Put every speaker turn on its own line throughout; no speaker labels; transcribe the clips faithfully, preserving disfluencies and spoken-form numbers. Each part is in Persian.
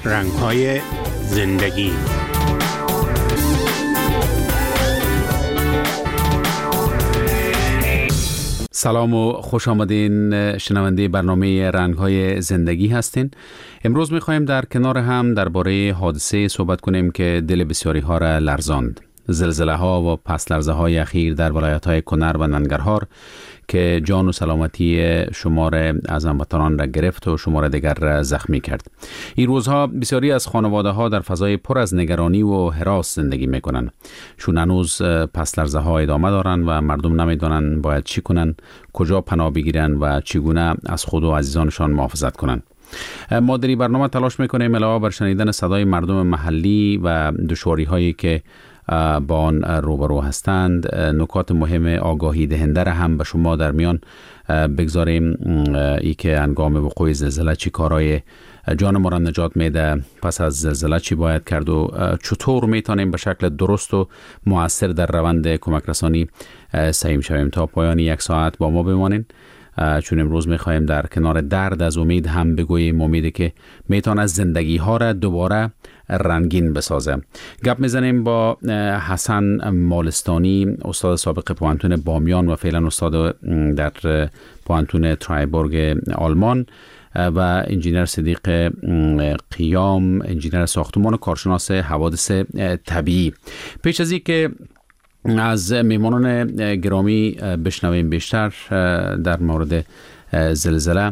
رنگ‌های زندگی. سلام و خوش آمدین شنونده برنامه رنگ‌های زندگی هستین. امروز می‌خوایم در کنار هم درباره حادثه صحبت کنیم که دل بسیاری ها را لرزاند. زلزله ها و پس لرزه های اخیر در ولایت های کنر و ننگرهار که جان و سلامتی شمار از هموطنان را گرفت و شمار دیگر را زخمی کرد. این روزها بسیاری از خانواده ها در فضای پر از نگرانی و هراس زندگی می کنند. چون هنوز پس لرزه ها ادامه دارند و مردم نمیدانند باید چی کنند، کجا پناه بگیرند و چگونه از خود و عزیزانشان محافظت کنند. ما در این برنامه تلاش میکنیم علاوه بر شنیدن صدای مردم محلی و دشواری هایی که با آن روبرو هستند، نکات مهم آگاهی دهنده را هم به شما در میان بگذاریم. ای که هنگام وقوع زلزله چی کارهای جان ما را نجات میده، پس از زلزله چی باید کرد و چطور میتونیم به شکل درست و مؤثر در روند کمک رسانی سهیم شویم. تا پایان یک ساعت با ما بمانین، چون امروز میخوایم در کنار درد از امید هم بگوییم امیدی که میتونه زندگی ها را دوباره رنگین بسازه. گپ میزنیم با حسن مالستانی، استاد سابق پوهنتون بامیان و فعلا استاد در پوهنتون ترایبورگ آلمان، و انجینر صدیق قیام، انجینر ساختمان و کارشناس حوادث طبیعی. پیش از این که از میمانان گرامی بشنویم بیشتر در مورد زلزله،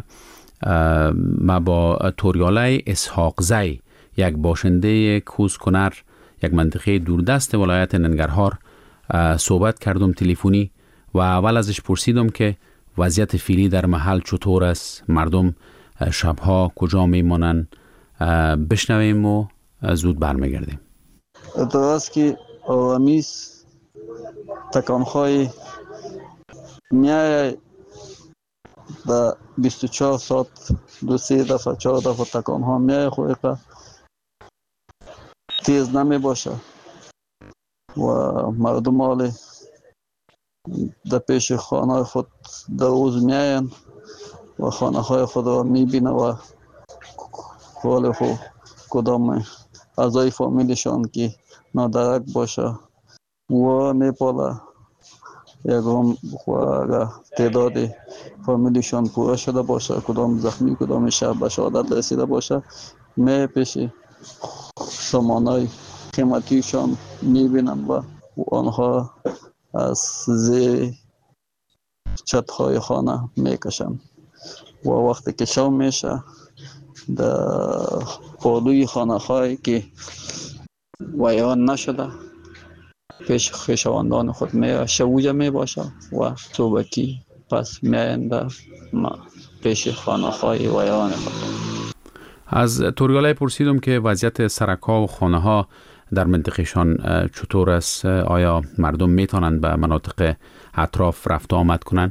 ما با توریاله اسحاقزی، یک باشنده کوز کنر، یک منطقه دوردست ولایت ننگرهار صحبت کردم تلفنی و اول ازش پرسیدم که وضعیت فعلی در محل چطور است، مردم شبها کجا میمانند. بشنویم و زود برمیگردیم.
درست که آرامیس تکانهای میای در بیست و چهار ساعت دو سه دفعه چهار دفعه تکانها میای خود تیز نمی باشه و مردم حال در پیش خانه خود در روز میاین و خانه های خود را میبینه و حال خود کدام اعضای فامیلشان که نادرک باشه و میپاله یکم و تعداد فامیلشان پوره شده باشه، کدام زخمی کدام شب به شهادت رسیده باشه، می پیش سامانهای قیمتیشان میبینن و آنها از زیر چتهای خانه میکشن و وقتی که شام میشه در پالوی خانه هایی که ویران نشده پیش خویشاوندان خود می شوجه می باشه و صبحکی پس میاین در پیش خانه های ویران خود.
از توریاله پرسیدم که وضعیت سرک‌ها و خانه ها در منطقهشان چطور است؟ آیا مردم میتونند به مناطق اطراف رفت آمد کنند؟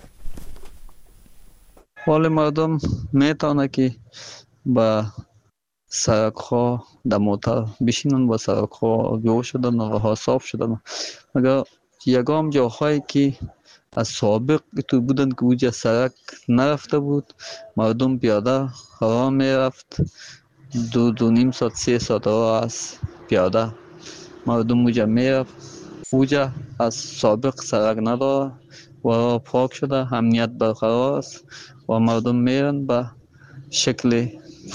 حال مردم میتونه که با سرک ها در موتر بشینن و سرک ها جو شدن و ها صاف شدن، مگر یگام جاهایی که از سابق تو بودن که اوجه سرک نرفته بود، مردم پیاده راه میرفت، دو دو نیم ساعت سه ساعت راه از پیاده مردم اوجه میرفت. اوجه از سابق سرک نداره و راه پاک شده، امنیت برقرار است و مردم میرن به شکل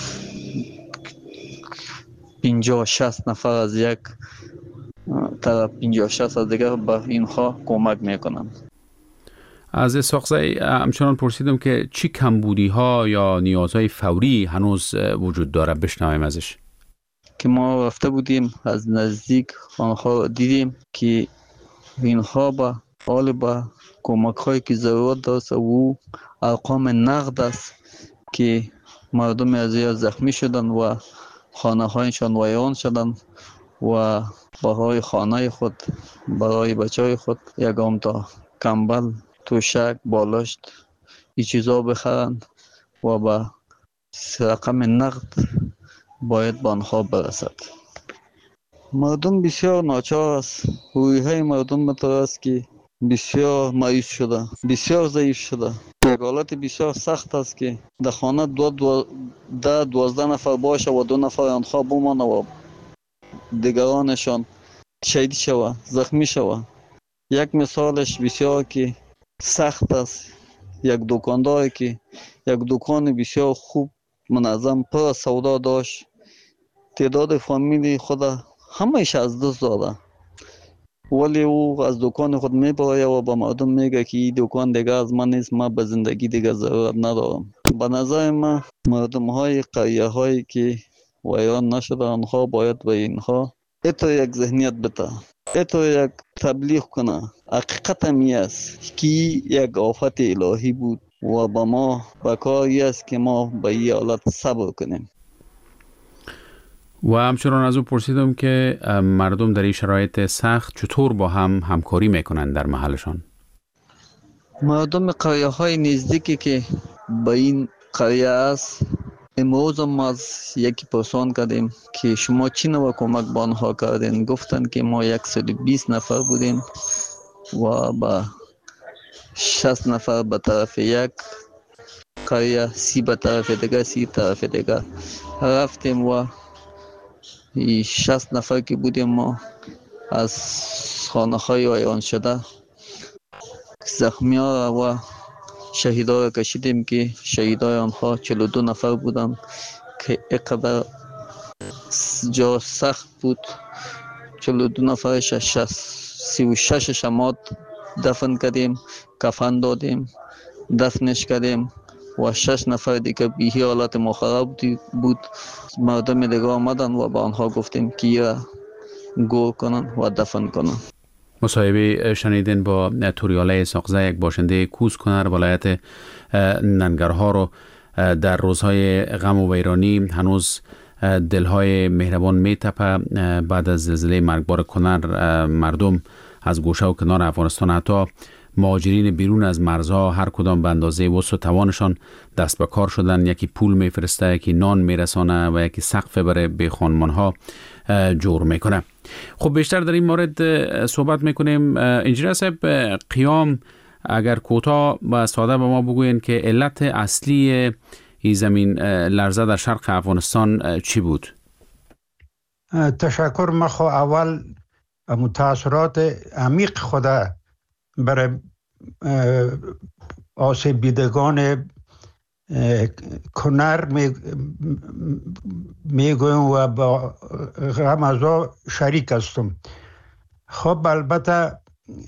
پنجاه شصت نفر از یک طرف، پنجاه شصت از دیگر به اینها کمک میکنن.
از اسحاقزی همچنان پرسیدم که چی کمبودی ها یا نیازهای فوری هنوز وجود داره، بشنویم ازش.
که ما رفته بودیم از نزدیک آنها دیدیم که اینها با حال با کمک هایی که ضرورت داشت و ارقام نقد است که مردم از این زخمی شدن و خانه هایشان ویران شدن و برای خانه خود، برای بچه های خود یکم تا کمبل، توشک، بالشت این چیزا بخرند و با رقم نقد باید به آنها برسد. مردم بسیار ناچار است. رویه های مردم مطور است که بسیار مایوس شده، بسیار ضعیف شده. یک حالت بسیار سخت است که در خانه دو دو ده دوازده نفر باشه و دو نفر آنها بمانه و دیگرانشان شهید شوه، زخمی شوه. یک مثالش بسیار که سخت است، یک دکانداری که یک دکان بسیار خوب منظم پر سودا داشت، تعداد فامیلی خود همهش از دست داده، ولی او از دکان خود میبره و با مردم میگه که این دکان دیگه از من نیست، من به زندگی دیگه ضرورت ندارم. به نظر من مردم های قریه هایی که ویران نشده آنها باید به اینها ایتو یک ذهنیت بده، ایتو یک تبلیغ کنه حقیقت همی است که یک آفت الهی بود و با ما بکاری است که ما به این حالت صبر کنیم.
و همچنان از او پرسیدم که مردم در این شرایط سخت چطور با هم همکاری میکنن در محلشان؟
مردم قریه های نزدیکی که به این قریه است، امروز ما از یکی پرسان کردیم که شما چی نوع کمک با آنها کردین؟ گفتن که ما صد و بیست نفر بودیم و با شصت نفر به طرف یک قریه، سی به طرف دیگه، سی طرف دیگه رفتیم و شصت نفر که بودیم ما از خانه های ویران شده زخمی ها و شهید ها را کشیدیم که شهید های آنها چهل و دو نفر بودند که اینقدر جا سخت بود. چهل و دو نفرش سی و شش شماد دفن کردیم، کفن دادیم، دفنش کردیم و شش نفر دیگه بیهی حالت مخرب بود. مردم دیگه آمدن و با آنها گفتیم که یا گور کنن و دفن کنن.
مصاحبه شنیدین با توریاله ساقزه، یک باشنده کوزکنر ولایت ننگرهار رو. در روزهای غم و ویرانی هنوز دلهای مهربان میتپه. بعد از زلزله مرگبار کنر مردم از گوشه و کنار افغانستان، حتی مهاجرین بیرون از مرزها، هر کدام به اندازه وسع و توانشان دست به کار شدن. یکی پول میفرسته، یکی نان میرسانه و یکی سقف برای به خانمانها جور میکنه. خب بیشتر در این مورد صحبت میکنیم. انجینیر صاحب، قیام اگر کوتاه و ساده به ما بگوین که علت اصلی این زمین لرزه در شرق افغانستان چی بود؟
تشکر. من خو اول متاثرات عمیق خدا برای آسیب دیدگان کنر میگویم و با غم ازا شریک هستم. خب البته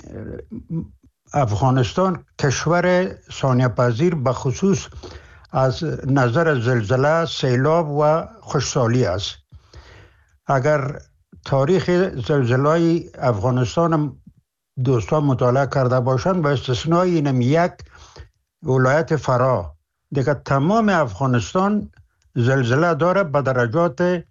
افغانستان کشور ثانیه پذیر به خصوص از نظر زلزله، سیلاب و خشکسالی است. اگر تاریخ زلزله افغانستان دوستان مطالعه کرده باشند، با استثنای اینم یک ولایت فرا، دیگه تمام افغانستان زلزله داره به درجات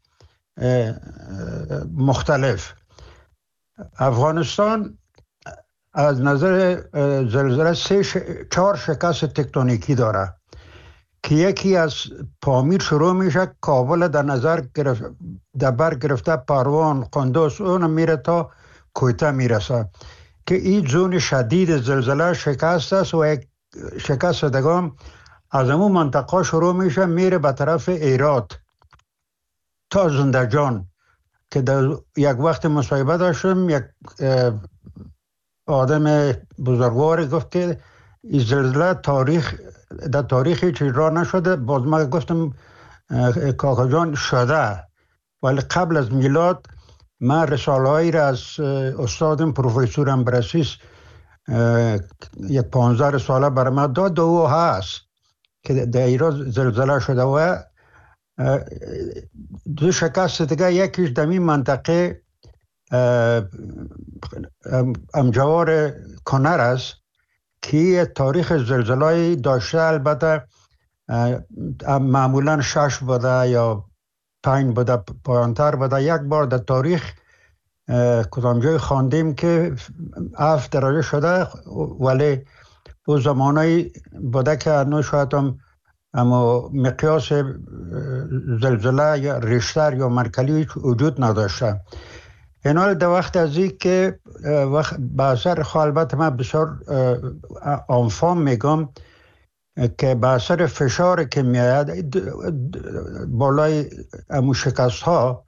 مختلف. افغانستان از نظر زلزله سه ش... چهار شکست تکتونیکی داره که یکی از پامیر شروع میشه، کابل در نظر گرفت، در بر گرفته پروان، قندوز، اون میره تا کویته میرسه که این زون شدید زلزله شکست است و یک شکست دگام از همون منطقه شروع میشه میره به طرف ایرات تا زندجان که در یک وقت مصاحبه داشتم، یک آدم بزرگواری گفت که این زلزله تاریخ در تاریخی چیز را نشده. باز من گفتم کاکا جان شده، ولی قبل از میلاد من رساله هایی را از استادم پروفسور امبرسیس یک پانزده رساله برای من داد و او هست که در ایران زلزله شده و دو شکست دیگه، یکیش در این منطقه امجوار کنر است که تاریخ زلزله داشته، البته معمولا شش بوده یا پنج بوده، پایانتر بوده. یک بار در تاریخ کدام جای خواندیم که هفت درجه شده، ولی او زمانایی بوده که انو شاید هم اما مقیاس زلزله یا ریشتر یا مرکلی وجود نداشته. این حال در وقت از این که به اثر البته من بسیار آنفام میگم که به اثر فشار که میاد بالای امو شکست ها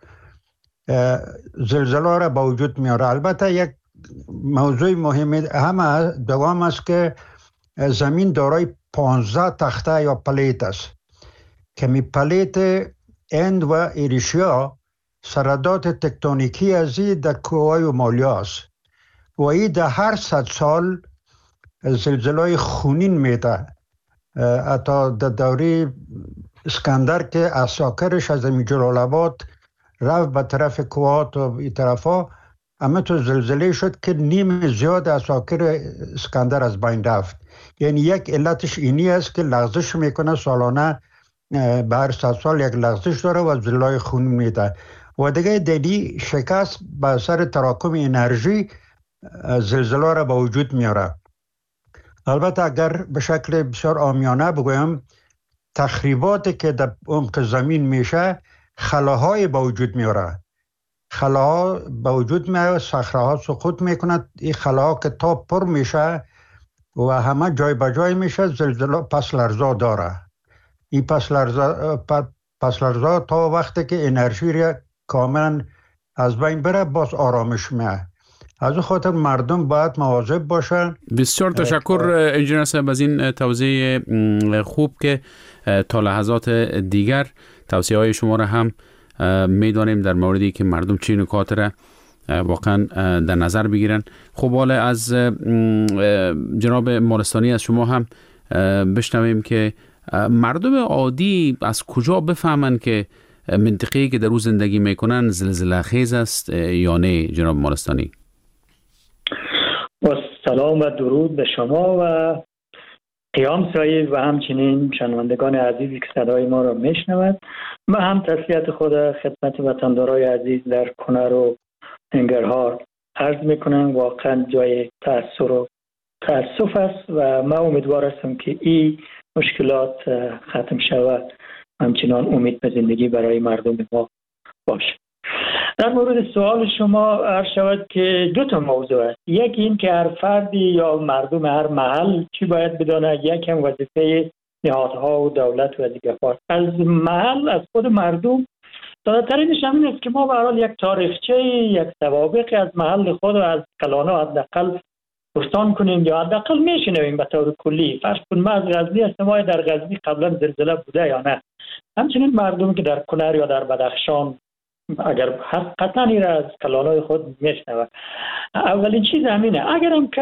زلزله را به وجود میاره. البته یک موضوع مهم هم دوام است که زمین دارای پانزده تخته یا پلیت است که می پلیت اند و ایریشیا سردات تکتونیکی ازی در کوههای اومالیا است و این در هر صد سال زلزله خونین میده. حتی در دوری اسکندر که اساکرش از این جلال آباد رفت به طرف کوهات و این طرف ها، اما تو زلزله شد که نیم زیاد اساکر اسکندر از بین رفت. یعنی یک علتش اینی است که لغزش میکنه، سالانه به هر صد سال یک لغزش داره و زلزله خون میده. و دیگه دلی شکست به اثر تراکم انرژی زلزله را به وجود میاره. البته اگر به شکل بسیار عامیانه بگویم، تخریباتی که در عمق زمین میشه خلاهای به وجود میاره. خلاها به وجود میاره، صخره‌ها سقوط میکنه. این خلاها که تا پر میشه و همه جای به جای میشه، زلزله پس لرزا داره. این پس لرزا پس لرزا تا وقتی که انرژی را کاملا از بین بره باز آرامش میاد. از اون خاطر مردم باید مواظب باشن.
بسیار تشکر انجینر صاحب از این توضیح خوب که تا لحظات دیگر توصیه های شما را هم میدانیم در موردی که مردم چه نکات را واقعا در نظر بگیرن. خب حالا از جناب مالستانی از شما هم بشنویم که مردم عادی از کجا بفهمن که منطقه‌ای که در او زندگی میکنن زلزله خیز است یا نه؟ جناب مالستانی.
با سلام و درود به شما و قیام صاحب و همچنین شنوندگان عزیزی که صدای ما را میشنود. من هم تسلیت خود خدمت وطندارای عزیز در کنر و ننگرهار عرض میکنم. واقعا جای تأثیر و تأسف است و من امیدوار هستم که این مشکلات ختم شود. همچنان امید به زندگی برای مردم ما باشه. در مورد سوال شما عرض شود که دو تا موضوع است. یکی این که هر فردی یا مردم هر محل چی باید بداند. یک هم وظیفه نهادها و دولت و دیگر است. از محل، از خود مردم ساده ترینش همین است که ما به هر حال یک تاریخچه، یک سوابق از محل خود و از کلانا حداقل پرسان کنیم یا حداقل میشنویم به طور کلی. فرض کن من از غزنی هستم، آیا در غزنی قبلا زلزله بوده یا نه؟ همچنین مردم که در کنر یا در بدخشان اگر حقیقتا این را از کلانای خود میشنوند. اولین چیز همینه. اگر هم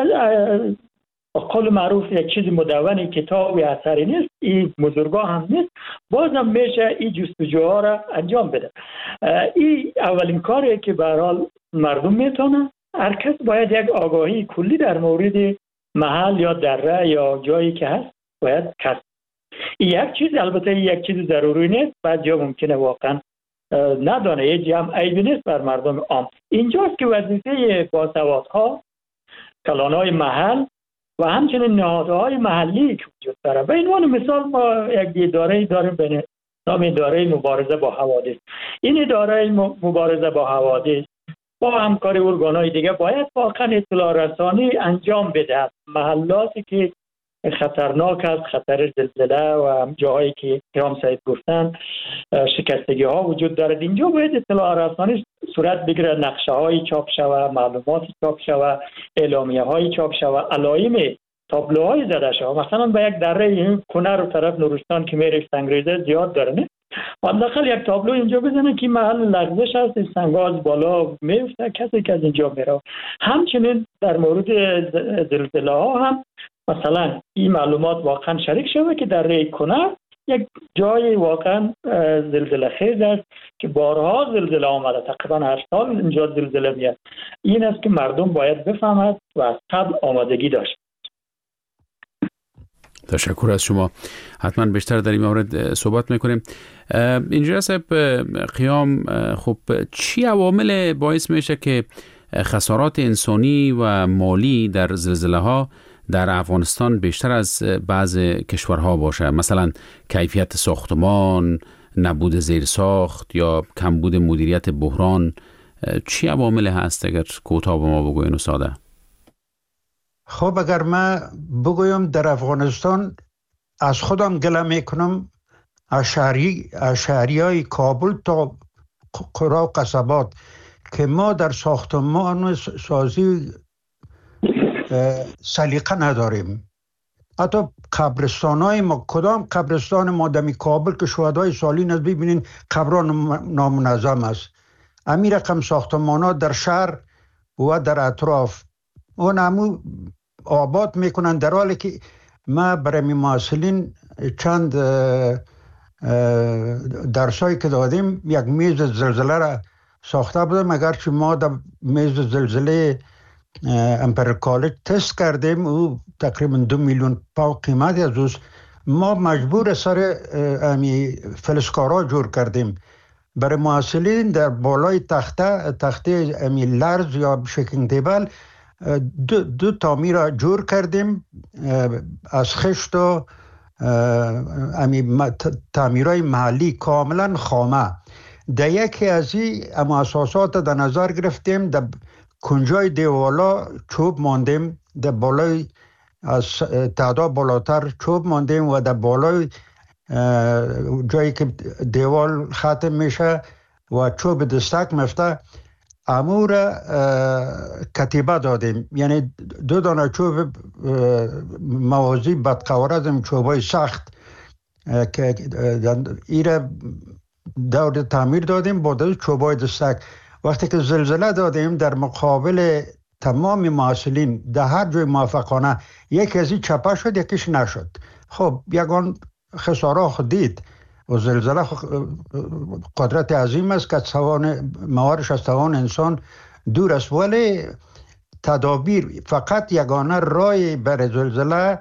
قول معروف یک چیز مدونی، کتابی، اثری نیست، این بزرگا هم نیست، بازم میشه این جستجوها را انجام بده. این اولین کاریه که به هر حال مردم میتونه. هر کس باید یک آگاهی کلی در مورد محل یا دره یا جایی که هست باید کسب. یک چیز، البته یک چیز ضروری نیست، بعد جا ممکنه واقعا ندانه، یه جمع عیبی نیست بر مردم عام. اینجاست که وظیفه باسوادها، کلانای محل و همچنین نهادهای محلی که وجود داره. به عنوان مثال ما یک اداره داریم به نام اداره مبارزه با حوادث. این اداره مبارزه با حوادث با همکاری ارگان‌های دیگه باید واقعا اطلاع رسانی انجام بده. محلاتی که خطرناک است، خطر زلزله و جاهایی که قیام صاحب گفتن شکستگی ها وجود دارد، اینجا باید اطلاع رسانی صورت بگیره، نقشه های چاپ شود، معلومات چاپ شود، اعلامیه های چاپ شود، علائم تابلوهای زده شود. مثلا به یک دره کنر و طرف نورستان که میره سنگریزه زیاد داره، نه حداقل یک تابلو اینجا بزنه که محل لرزش هست، سنگاز بالا میفته، کسی که از اینجا میره. همچنین در مورد زلزله ها هم مثلا این معلومات واقعا شریک شده که در ری کنر یک جای واقعا زلزله خیز است که بارها زلزله آمده، تقریبا هر سال اینجا زلزله میاد. این است که مردم باید بفهمد و از قبل آمادگی داشت.
تشکر از شما. حتما بیشتر در این مورد صحبت میکنیم. اینجا صاحب قیام، خب چی عوامل باعث میشه که خسارات انسانی و مالی در زلزله ها در افغانستان بیشتر از بعض کشورها باشه؟ مثلا کیفیت ساختمان، نبود زیرساخت یا کمبود مدیریت بحران. چی عوامل هست اگر کوتاه به ما بگوین و ساده؟
خب اگر من بگویم در افغانستان از خودم گله میکنم از شهری از شهریای کابل تا قرا و قصبات که ما در ساختمان سازی سلیقه نداریم. حتی قبرستان های ما، کدام قبرستان ما دمی کابل که شهدای سالین است ببینین قبران نامنظم است. امی رقم ساختمان ها در شهر و در اطراف اون همو آباد میکنن، در حالی که ما برای معاصلین چند درسایی که دادیم یک میز زلزله را ساخته بودم، اگرچه ما در میز زلزله امپریال کالج تست کردیم او تقریبا دو میلیون پاوند قیمت از اوست. ما مجبور سر امی فلزکارا جور کردیم برای معاصلین در بالای تخته تخته امی لرز یا شیکینگ تیبل دو, دو تعمیر جور کردیم از خشت و امی تعمیرهای محلی کاملا خامه. در یکی از این اما اساسات در نظر گرفتیم، در کنجای دیوالا چوب ماندیم، در بالای از تعداد بالاتر چوب ماندیم و در بالای جایی که دیوال ختم میشه و چوب دستک مفته امور کتیبه دادیم، یعنی دو دانه چوب موازی بدقوار از این چوبای سخت که ایره دور تعمیر دادیم با دو چوبای دستک. وقتی که زلزله دادیم در مقابل تمام معاصلین در هر جای موافقانه یکی از این چپه شد یکیش نشد. خب یگان خساره خود دید و زلزله قدرت عظیم است که توان موارش از توان انسان دور است، ولی تدابیر فقط یگانه رای بر زلزله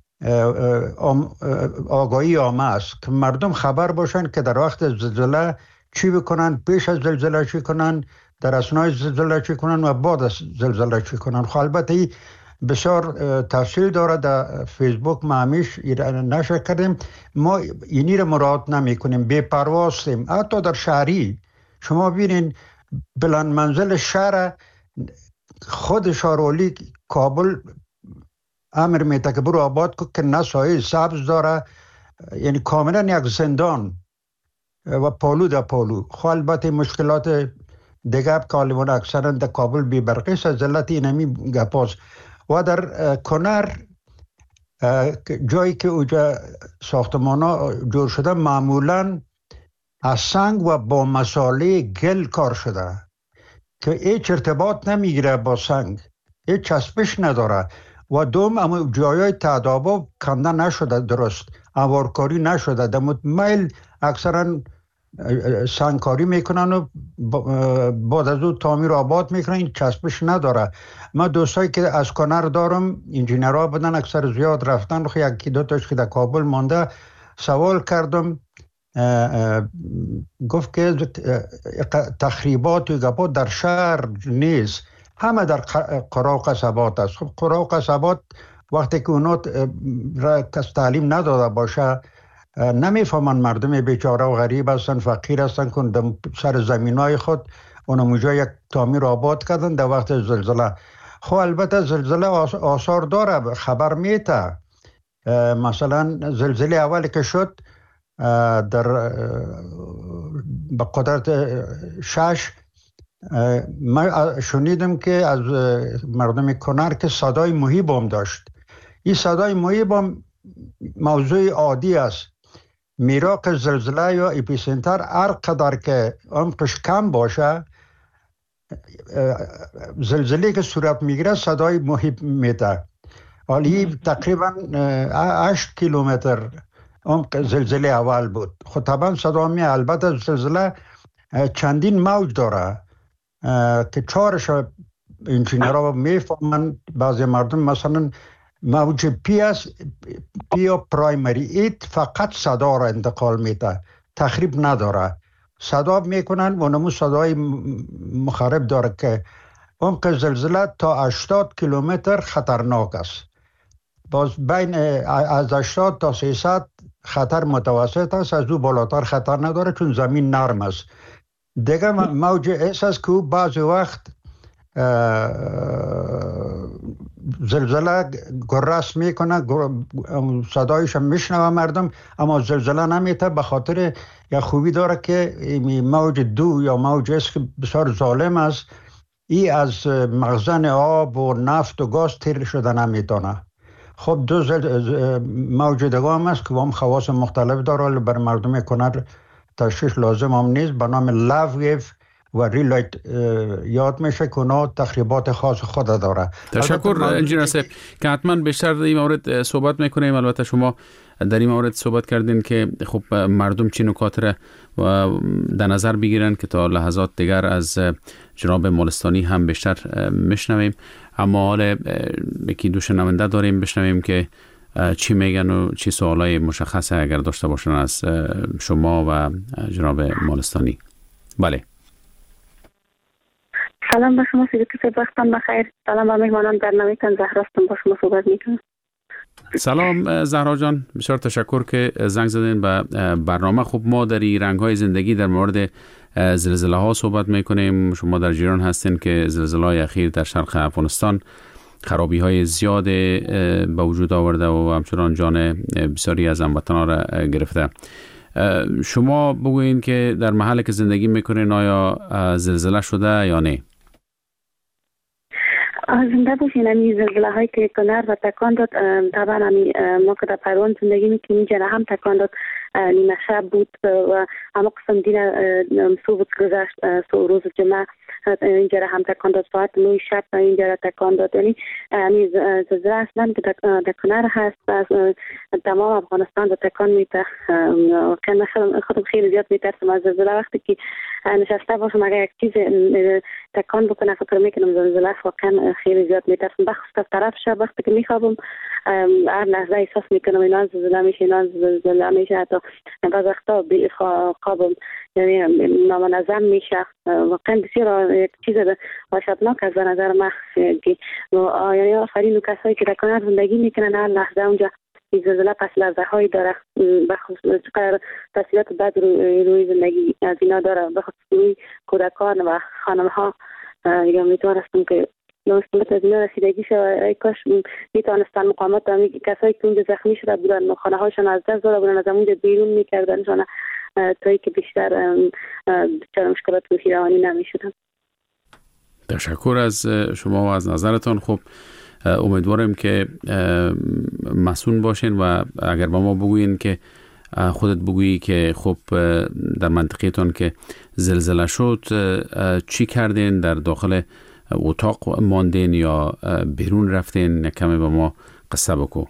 آگاهی عامه است که مردم خبر باشن که در وقت زلزله چی بکنن، پیش از زلزله چی کنن، در اثنای زلزله چی کنن و بعد از زلزله چی کنن. خب البته ای بسیار تفصیل داره، در فیسبوک ما همیش نشر کردیم. ما اینی رو مراعات نمی کنیم، بے پروا هستیم. حتی در شهری شما ببینین بلند منزل شهر خود شارولی کابل امر میده که برو آباد کن که نه سایه سبز داره، یعنی کاملا یک زندان و پالو در پالو. خب البته مشکلات دیگه کالیوان اکثرا در کابل بی برقی است، از علت اینمی گپاست. و در کنر جایی که اوجا ساختمان ها جور شده معمولا از سنگ و با مساله گل کار شده که هیچ ارتباط نمیگیره با سنگ، هیچ چسبش نداره. و دوم اما جایای تعدابا کنده نشده، درست اوارکاری نشده، در متمیل اکثرا سنگکاری میکنن و بعد از او تعمیر آباد میکنن، این چسبش نداره. ما دوستایی که از کنر دارم انجینرها بدن اکثر زیاد رفتن، خو یکی دو تاش که در کابل مانده سوال کردم گفت که تخریبات و گپات در شهر نیست، همه در قرا و قصبات است. خب قرا و قصبات وقتی که اونا را کس تعلیم نداده باشه نمیفهمن، مردم بیچاره و غریب هستن، فقیر هستن که سر زمین های خود اونو موجا یک تعمیر آباد کردن در وقت زلزله. خب البته زلزله آثار داره، خبر میته. مثلا زلزله اولی که شد در به قدرت شش من شنیدم که از مردم کنر که صدای مهیب هم داشت. این صدای مهیب هم موضوع عادی است. میراق زلزله یا اپیسنتر هر قدر که عمقش کم باشه، زلزله که صورت میگیره صدای مهیب میده. حالی تقریبا هشت کیلومتر عمق زلزله اول بود. خب طبعا صدا می البته زلزله چندین موج داره که چهارش انجینرها میفهمن. بعضی مردم مثلا موج پی است، پی یا پرایمری، ایت فقط صدا را انتقال میده، تخریب نداره. صدا میکنن و نمو صدای مخرب داره که عمق زلزله تا هشتاد کیلومتر خطرناک است. باز بین از هشتاد تا سیصد خطر متوسط است، از او بالاتر خطر نداره چون زمین نرم است. دیگه موج ایس است که بعضی وقت زلزله گرس میکنه، صدایش هم میشنوه مردم، اما زلزله نمیته. به خاطر یا خوبی داره که موج دو یا موج است که بسیار ظالم است، ای از مخزن آب و نفت و گاز تیر شده نمیتونه. خب دو موج دیگه هم است که هم خواص مختلف داره، ولی بر مردم کنار تشخیص لازم هم نیست. به نام لاو ویو و ریلایت یاد میشه که اونا تخریبات خاص خود داره.
تشکر انجینیر صاحب که حتما بیشتر در این مورد صحبت میکنیم. البته شما در این مورد صحبت کردین که خب مردم چی نکات را در نظر بگیرن که تا لحظات دیگر از جناب مالستانی هم بیشتر میشنویم. اما حال یکی دو شنونده داریم بشنویم که چی میگن و چی سوالای مشخصه اگر داشته باشن از شما و جناب مالستانی. بله.
سلام به شما سیدی کسی، وقتم بخیر. سلام به مهمانان برنامه‌تان، زهرا هستم، با شما صحبت میکنم.
سلام زهرا جان، بسیار تشکر که زنگ زدین به برنامه. خب ما در این رنگ‌های زندگی در مورد زلزله ها صحبت میکنیم. شما در جریان هستین که زلزله های اخیر در شرق افغانستان خرابی های زیاد به وجود آورده و همچنان جان بسیاری از هموطنان را گرفته. شما بگوین که در محلی که زندگی میکنین آیا زلزله شده یا نه؟
زنده باشین. امی زلزله هایی که کنار و تکان داد، طبعا امی ما که در پروان زندگی میکنیم اینجا هم تکان داد، نیمه شب بود و اما قسم دین صبح گذشت، روز جمعه اینجا هم تکان داد، ساعت نه شب اینجا تکان داد. یعنی امی زلزله اصلا که در کنار هست تمام افغانستان در تکان میده. خودم خیلی زیاد میترسم از زلزله. وقتی که نشسته باشم اگر یک چیز تکان بکنه فکر میکنم زلزله، واقعا خیلی زیاد میترسم. بخصوص از طرف شب وقتی که میخوابم هر لحظه احساس میکنم اینا زلزله میشه، اینا زلزله میشه. حتی بعض وقتا خوابم یعنی نامنظم میشه. واقعا بسیار یک چیز وحشتناک از نظر من. یعنی آخرین کسایی که در کنار زندگی میکنن هر لحظه اونجا زلزله پس لرزه هایی داره، بخصوص چقدر تاثیرات بد روی, روی زندگی از اینا داره، بخصوص روی کودکان و خانم ها. یا میتونستم که نوستمت از اینا رسیدگی شد، ای کاش میتونستن مقامات دامی کسایی که اونجا زخمی شده بودن خانه هاشون از دست داده بودن، از اونجا بیرون میکردنشان تا ای که بیشتر بیشتر مشکلات روحی روانی نمیشدن.
تشکر از شما و از نظرتان. خب امیدوارم که مسئول باشین و اگر با ما بگوین که خودت بگویی که خب در منطقه‌تان که زلزله شد چی کردین، در داخل اتاق ماندین یا بیرون رفتین؟ کمی با ما قصه بکو.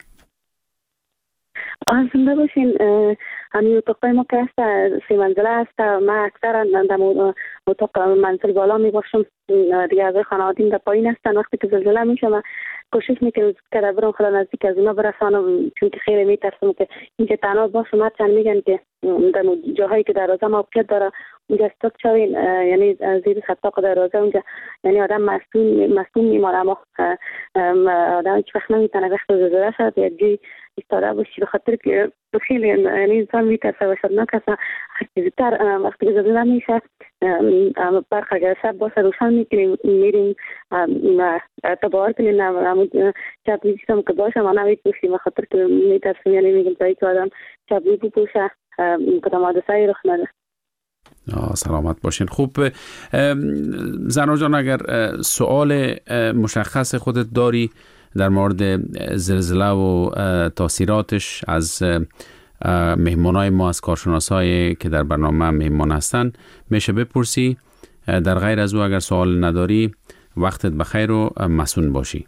زنده باشین. همین اتاقای ما که هست سی منزله هست. من اکثرا در اتاق منزل بالا می باشم، دیگه از خانوادیم در پایین هستن. وقتی که زلزله میشه من کوشش میکنم که برم خدا نزدیک از اونا برسانم، چون که خیلی میترسم که اینجا تنها باشم. هرچند میگن که در جاهایی که دروازه موقعیت داره اونجا استاک شوین، یعنی زیر خطاق دروازه اونجا یعنی آدم مسئول مسئول میمانه، اما آدم هیچ وقت نمیتونه وقت زلزله شد یا جی ایستاده باشی، به خاطر که خیلی یعنی انسان میترسه و شدناک است. هر چیزی تر وقتی که زلزله میشه برق اگر شب باشه روشن میکنیم میریم تا باور کنیم نمود چپلی جیسم که باشه ما نمید پوشیم، به خاطر که میترسیم. یعنی میگم تایی که آدم چپلی بپوشه کدام حادثه ای رخ نده.
سلامت باشین. خوب زنو جان، اگر سوال مشخص خودت داری در مورد زلزله و تاثیراتش از مهمانای ما، از کارشناسایی که در برنامه مهمان هستن میشه بپرسی. در غیر از او اگر سوال نداری وقتت بخیر و مسئول باشی.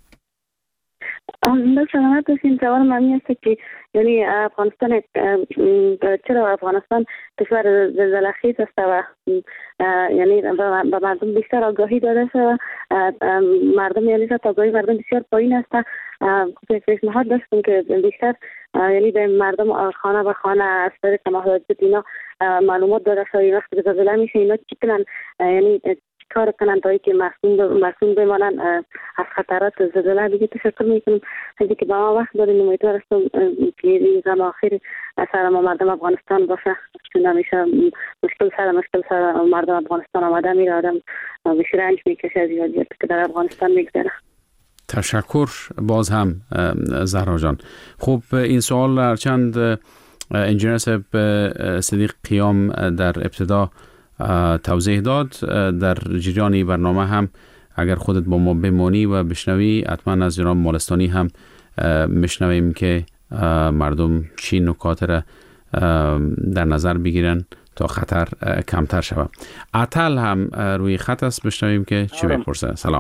بس سلامت باشین. سوال من هست که یعنی افغانستان، چرا افغانستان کشور زلزله خیز است و یعنی به مردم بیشتر آگاهی داده شده؟ مردم یعنی تا آگاهی مردم بسیار پایین است. پیشنهاد داشتم که بیشتر یعنی به مردم خانه به خانه از طریق محدودیت اینا معلومات داده شده. وقتی که زلزله میشه اینا چی کنن، یعنی کار کنن تا اینکه مسئول مسئول بمانن از خطرات زلزله. دیگه تشکر میکنم اینکه که با ما وقت دارین. امیدوارم که این زمان آخر سر ما مردم افغانستان باشه، چون همیشه مشکل سر مشکل سر مردم افغانستان آمده میره، آدم بیشتر رنج میکشه از یادیت که در افغانستان میگذره.
تشکر باز هم زهرا جان. خب این سوال هرچند انجینیر صاحب صدیق قیام در ابتدا توضیح داد، در جریان برنامه هم اگر خودت با ما بمانی و بشنوی حتما از جناب مالستانی هم میشنویم که مردم چی نکات را در نظر بگیرن تا خطر کمتر شود. عطل هم روی خط است، بشنویم که چی بپرسه. سلام.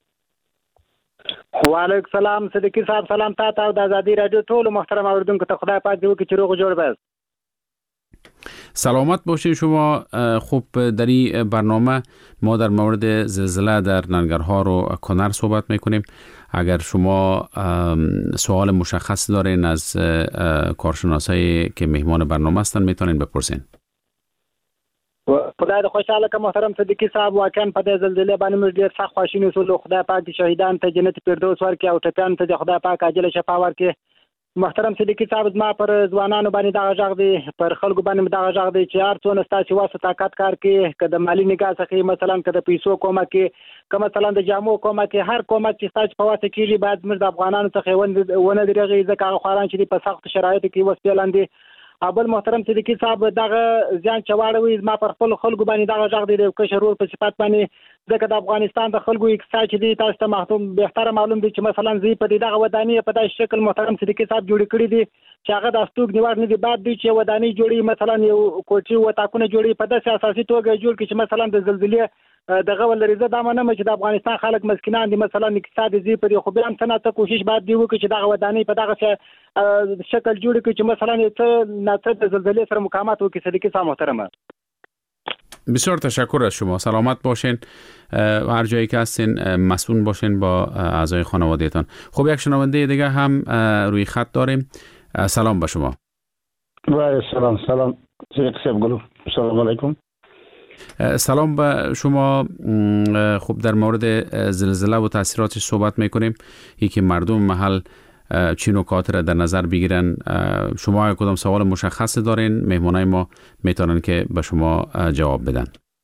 و علیکم سلام صدیقی صاحب، سلام تا تا د آزادی رادیو ټول محترم اوریدونکو ته خدای پاک دې وکړي چې روغ جوړ بس.
سلامت باشین شما. خوب در این برنامه ما در مورد زلزله در ننگرهار و کنر صحبت میکنیم. اگر شما سوال مشخص دارین از کارشناسایی که مهمان برنامه هستن میتونین بپرسین.
خدای دې خوشاله که محترم صدیقی صاحب، واقعا په دې زلزلې باندې موږ ډېر سخت خواشیني شولو. خدای پاک دې شهیدان ته جنت فردوس ورکړي او ټپیانو ته دې خدای پاک عاجله شفا ورکړي. محترم صدیقی صاحب، زما پر ځوانانو باندې دغه غږ دی، پر خلکو باندې دغه غږ دی چې هر څونه ستاسو واسه طاقت کار کوي، که د مالی نگاه څخه مثلا که د پیسو کومک کوي، که مثلا د جامو کومک کوي، هر کومک چې ستاسو په واسه کېږي باید موږ د افغانانو څخه ونه درېږي، ځکه هغه خواران چې دي په سختو شرایطو کې اوس پیلاندي. اول محترم صدیقی صاحب دغه ځان چواړوي زما پر خپل خلکو باندې دغه غږ دی د کشر ورور په صفت باندې، ځکه د افغانستان د خلکو اقتصاد چې دی تاسو ته محتوم بهتره معلوم دی چې مثلا زی په دغه ودانۍ په داسې شکل محترم صدیقی صاحب جوړ کړی دي چې هغه د استوګ نیوار نه دی بعد دی چې ودانۍ جوړي مثلا یو کوټي و تاکونه جوړي په داسې اساسي توګه جوړ کړي چې مثلا د زلزلې دغه ولري. زه دا منم چې د افغانستان خلک مسکینان دي، مثلا اقتصاد زی په خو به هم څنګه کوشش باید دی وکړي چې دغه ودانۍ په دغه شکل جوړ کړي چې مثلا څه نه څه د زلزلې سره مقاومت وکړي. صدیقی صاحب محترمه،
بسیار تشکر از شما. سلامت باشین و هر جایی که هستین مسئول باشین با اعضای خانوادهتان. خب یک شنونده دیگه هم روی خط داریم. سلام به شما.
و سلام سلام صدیق صاحب گلو. سلام علیکم.
سلام به شما. خب در مورد زلزله و تاثیراتش صحبت میکنیم. یکی مردم محل چی نکات را در نظر بگیرن. شما کدام سوال مشخص دارین؟ مهمانای ما میتونن که به شما جواب بدن.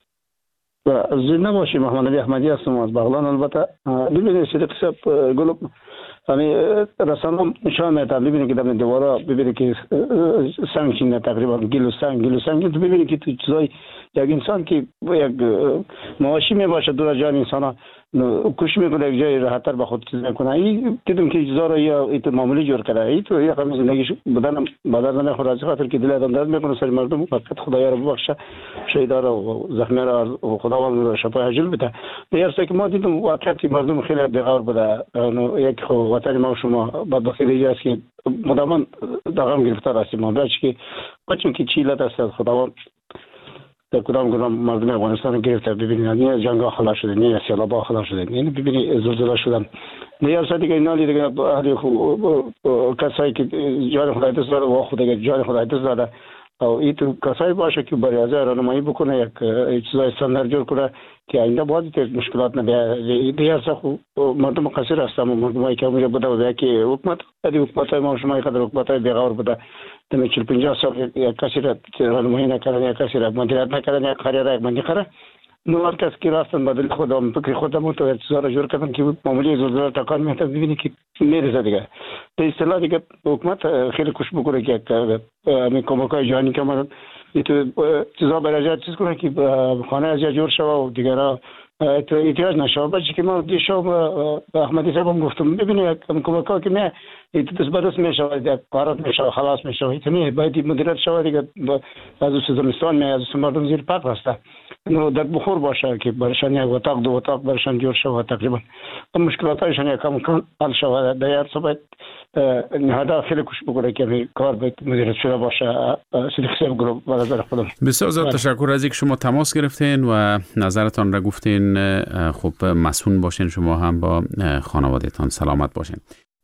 زیر نباشی، محمد علی احمدی هستم از بغلان. البته ببینید صدیق صاحب گلو، همین رسانه نشان میده، ببینید که در دیوارا ببینید که سنگ چینه تقریبا گیلو سنگ گیلو سنگ تو ببینید که تو چیزای یک انسان که یک مواشی میباشه دور جان انسان کوشش میکنه یک جای راحت‌تر به خود چیز میکنه. این دیدم که چیزا رو یا ایت معمولی جور کرده، ای تو یک همین زندگیش بدن بدن نخوره، از خاطر که دل آدم درد میکنه سر مردم. فقط خدایا رو ببخشه، شهیدا رو زخمی رو خداوند رو شفای عاجل بده. دیگه که ما دیدم واقعیت مردم خیلی بی‌غور بوده. یک وطن ما شما بدبختی دیگه است که مدام داغم گرفتار هستیم. ما بچه که بچون که چی لات است خداوند در کدام کدام مردم افغانستان گرفته. ببینید نه جنگ ها خلاص شده، نه سیلاب ها خلاص شده، یعنی ببینید زلزله شدن. نه اصلا دیگه اینا دیگه هر کسایی که جان خدای دوست داره و خدای جان خدای دوست داره او این تو کسایی باشه که برای از راهنمایی بکنه، یک چیزای استاندارد جور کنه که آینده باید مشکلات نبیه. دیگه اصلا مردم مقصر هستن، مردمایی که اونجا بوده و که حکومت ادی حکومت ما شما یک حکومت بی‌غور بوده. دم چهل پنجاه سال یک کسی را راهنمایی نکردن، یک کسی را مدیریت نکردن، یک خرید یک منطقه نو هر کس که راستن بدل خودم فکر خودم تو چیزا را جور کردن که معمولی زلزله تکان میاد. ببینید که میرسه دیگه. به اصطلاح دیگه حکومت خیلی کوشش بکنه که همین کمک‌های جهانی که ما تو چیزا برای چیز کنه که خانه از جور شوه و دیگرها تو احتیاج نشه. بچه که ما دیشب احمدی صاحب هم گفتم ببینید کمک‌ها که نه ایت دست میشه، دیگه کارات میشه، خلاص میشه. ایتمی باید مدیریت شوه دیگه. از زمستان می از مردم زیر پرت هسته. نو دک بخور باشه که برشان یک اتاق دو اتاق برشان جور شوه. تقریبا مشکلاتشان یک کم کم حل شوه. در صبح نهادا خیلی کوشش بکنه که کار باید مدیریت شده باشه. صدیق صاحب گروه و نظر خودم.
بسیار زیاد تشکر از اینکه شما تماس گرفتین و نظرتان را گفتین. خوب مسئول باشین شما هم با خانوادهتان. سلامت باشین.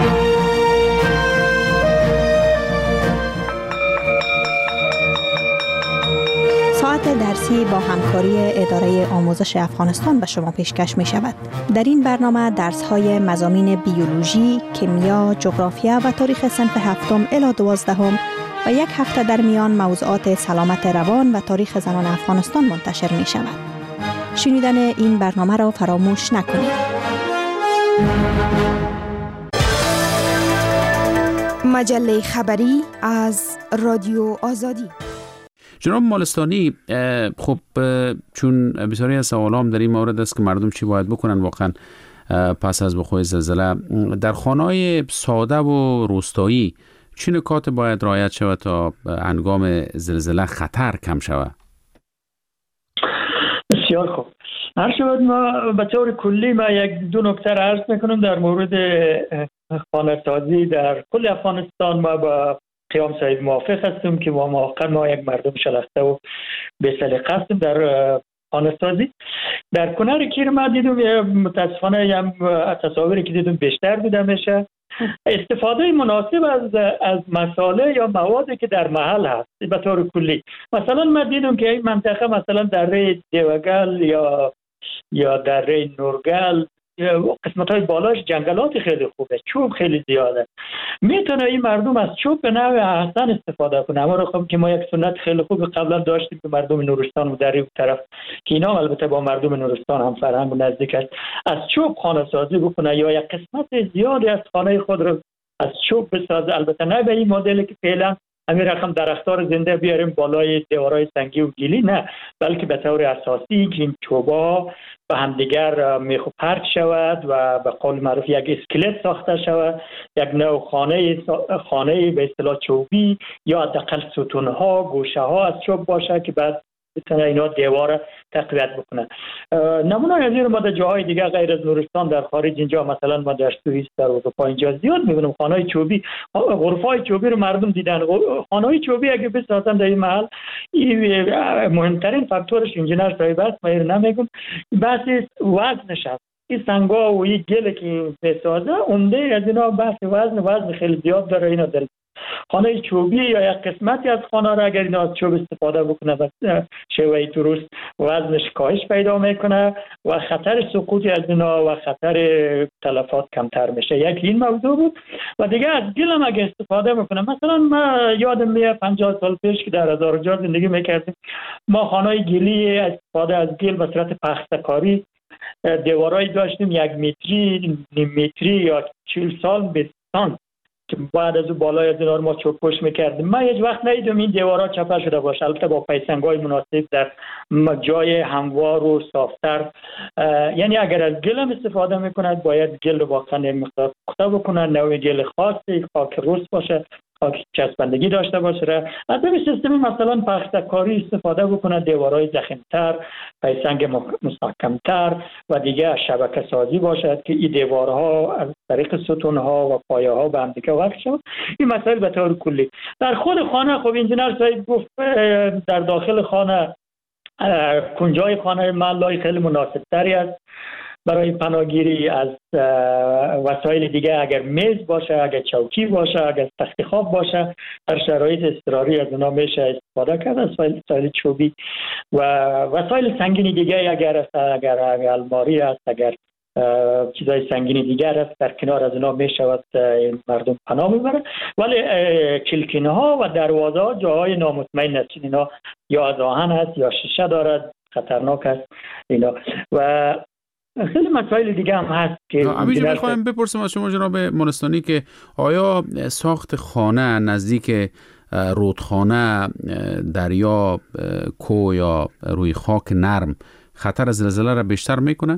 ساعت درسی با همکاری اداره آموزش افغانستان به شما پیشکش می شود. در این برنامه درس های مضامین بیولوژی، کیمیا، جغرافیا و تاریخ صنف هفتم الی دوازدهم و یک هفته در میان موضوعات سلامت روان و تاریخ زنان افغانستان منتشر می شود. شنیدن این برنامه را فراموش نکنید.
مجله خبری از رادیو آزادی.
جناب مالستانی، خب چون بسیاری از سوالام در این مورد است که مردم چی باید بکنن واقعا پس از وقوع زلزله، در خانه‌های ساده و روستایی چه نکات باید رعایت شود تا هنگام زلزله خطر کم شود؟
بسیار خوب. هر شود ما به طور کلی ما یک دو نکته را عرض میکنم در مورد خانه سازی در کل افغانستان. ما با قیام صاحب موافق هستیم که ما واقعا ما یک مردم شلخته و به سلیقه هستیم در خانه سازی. در کنار کیر ما دیدم متاسفانه یم تصاویری که دیدم بیشتر دیده میشه استفاده مناسب از از مساله یا موادی که در محل هست به طور کلی. مثلا ما دیدم که این منطقه مثلا دره دیوگل یا یا دره نورگل قسمت های بالاش جنگلات خیلی خوبه، چوب خیلی زیاده، میتونه این مردم از چوب به نوع احسن استفاده کنه. اما رقم که ما یک سنت خیلی خوب قبلا داشتیم که مردم نورستان و در این طرف که اینا البته با مردم نورستان هم فرهنگ و نزدیک است، از چوب خانه سازی بکنه یا یک قسمت زیادی از خانه خود رو از چوب بسازه. البته نه به این مدلی که فعلا همین رقم درختار زنده بیاریم بالای دیوارهای سنگی و گیلی، نه، بلکه به طور اساسی که این چوبا به همدیگر میخو پرک شود و به قول معروف یک اسکلت ساخته شود، یک نوع خانه خانه به اصطلاح چوبی یا حداقل ستونها گوشه ها از چوب باشه که بعد بتونه اینا دیوار تقویت بکنه. نمونه از این ما در جاهای دیگه غیر از نورستان در خارج اینجا مثلا ما در سوئیس در اروپا اینجا زیاد میبینیم خانه‌های چوبی، غرفه‌های چوبی رو مردم دیدن. خانه‌های چوبی اگه بسازن در این محل، این مهمترین فاکتورش انجینر صاحب است، من نمیگم، بحث وزنش است. این سنگا و این گل که بسازه عمده از اینا بحث وزن وزن خیلی زیاد داره. اینا در خانه چوبی یا یک قسمتی از خانه را اگر اینا از چوب استفاده بکنه به شیوه درست وزنش کاهش پیدا میکنه و خطر سقوط از اینا و خطر تلفات کمتر میشه. یک این موضوع بود. و دیگه از گل هم اگر استفاده میکنه، مثلا ما یادم میاد پنجاه سال پیش که در هزارجا زندگی میکردیم، ما خانه گلی استفاده از گل به صورت پخته‌کاری دیوارایی داشتیم یک متری نیم متری یا چهل سال بستان که بعد از بالای از اینا ما چوب پوش میکردیم. من هیچ وقت ندیدم این دیوارا چپه شده باشه، البته با پیسنگای مناسب در جای هموار و صافتر. یعنی اگر از گل هم استفاده میکند باید گل رو واقعا مقدار پخته بکنن، نوع گل خاصی، خاک رس باشه، خاک چسبندگی داشته باشه. از این سیستم مثلا پخته‌کاری استفاده بکنه، دیوارای ضخیم‌تر، پیسنگ مستحکم‌تر و دیگه شبکه سازی باشد که این دیوارها از طریق ستونها و پایه‌ها به هم دیگه وصل شود. این مسائل به طور کلی در خود خانه، خب انجینر صاحب گفت در داخل خانه کنجای خانه محلای خیلی مناسب تری است برای پناهگیری از وسایل دیگه. اگر میز باشه، اگر چوکی باشه، اگر تخت خواب باشه، در شرایط اضطراری از اونا میشه استفاده کرد از وسایل چوبی. و وسایل سنگین دیگه اگر است، اگر الماری است، اگر چیزای سنگین دیگر است، در کنار از اونا میشود مردم پناه میبره. ولی کلکینه ها و دروازه ها جاهای نامطمئن است، اینا یا از آهن است یا شیشه دارد، خطرناک است اینا. و خیلی مسائل دیگه هم هست که
همینجا میخوایم بپرسم از شما جناب مالستانی که آیا ساخت خانه نزدیک رودخانه، دریا، کو یا روی خاک نرم خطر از زلزله را بیشتر میکنه؟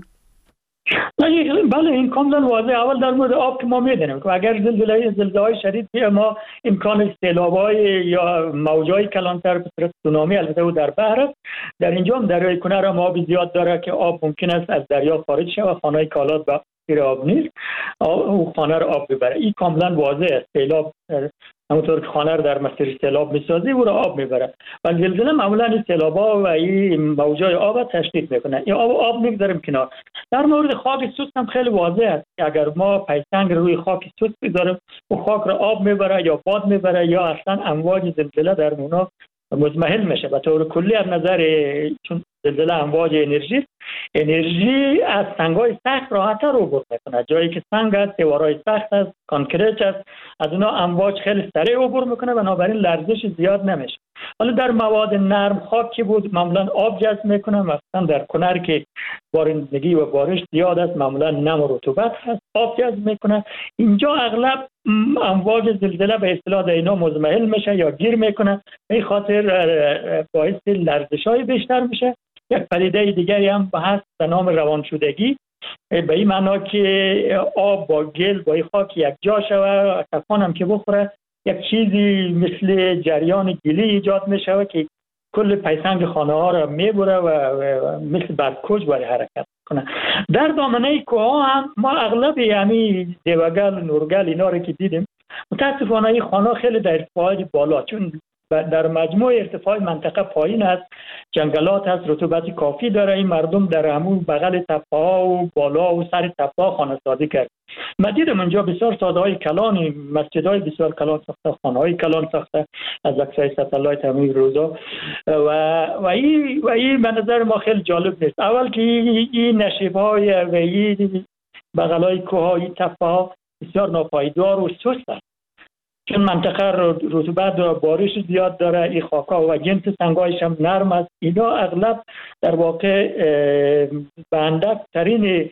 بله این کاملا واضح. اول در مورد آب که ما میدونیم که اگر زلزله زلزله‌های شدید ما امکان سیلاب‌های یا موج‌های کلانتر به صورت سونامی البته در بحر است. در اینجا هم دریای کنر هم آب زیاد داره که آب ممکن است از دریا خارج شود، خانه کالات به زیر آب نیست، او خانه رو آب ببره. این کاملا واضح است. سیلاب همونطور که خانه رو در مسیر سیلاب میسازی او رو آب میبره و زلزله معمولا این سیلابا و این موجای آب تشدید میکنه. این آب آب میگذاریم کنار. در مورد خاک سوت هم خیلی واضح است که اگر ما پیسنگ روی خاک سوت بذاریم او خاک رو آب میبره یا باد میبره یا اصلا امواج زلزله در اونا مزمحل میشه. به طور کلی از نظر چون زلزله امواج انرژی انرژی از سنگ‌های سخت راحت‌تر عبور میکنه. جایی که سنگ است، دیوارهای سخت است، کانکریت است، از اونها امواج خیلی سریع عبور میکنه، بنابراین لرزش زیاد نمیشه. حالا در مواد نرم خاکی بود معمولا آب جذب میکنه، مثلا در کنر که بارندگی و بارش زیاد است معمولا نم و رطوبت هست، آب جذب میکنه. اینجا اغلب امواج زلزله به اصطلاح اینا مزمحل میشه یا گیر میکنه، به خاطر باعث لرزش‌های بیشتر میشه. یک پدیده دیگری هم هست به نام روانشدگی، به این معنا که آب با گل با خاک یک جا شود، طوفان هم که بخوره یک چیزی مثل جریان گلی ایجاد میشه که کل پیسنگ خانه ها را میبره و مثل برکوج برای حرکت کنه. در دامنه کوه هم ما اغلب یعنی دیوگل نورگل اینا رو که دیدیم، متاسفانه این خانه خیلی در ارتفاعات بالا، چون در مجموع ارتفاع منطقه پایین است، جنگلات هست، رطوبت کافی داره. این مردم در همون بغل تپه ها و بالا و سر تپه ها خانه سازی کرد. ما دیدم اونجا بسیار ساده های کلان، مسجد های بسیار کلان ساخته، خانه های کلان ساخته از عکسای ستلایت همین روزا و و این و این به نظر ما خیلی جالب نیست. اول که این نشیب های و این بغل های کوه های تپه ها بسیار ناپایدار و سست است، چون منطقه رطوبت و بارش زیاد داره. این خاکا و جنس سنگایش هم نرم است. اینا اغلب در واقع به اندک ترین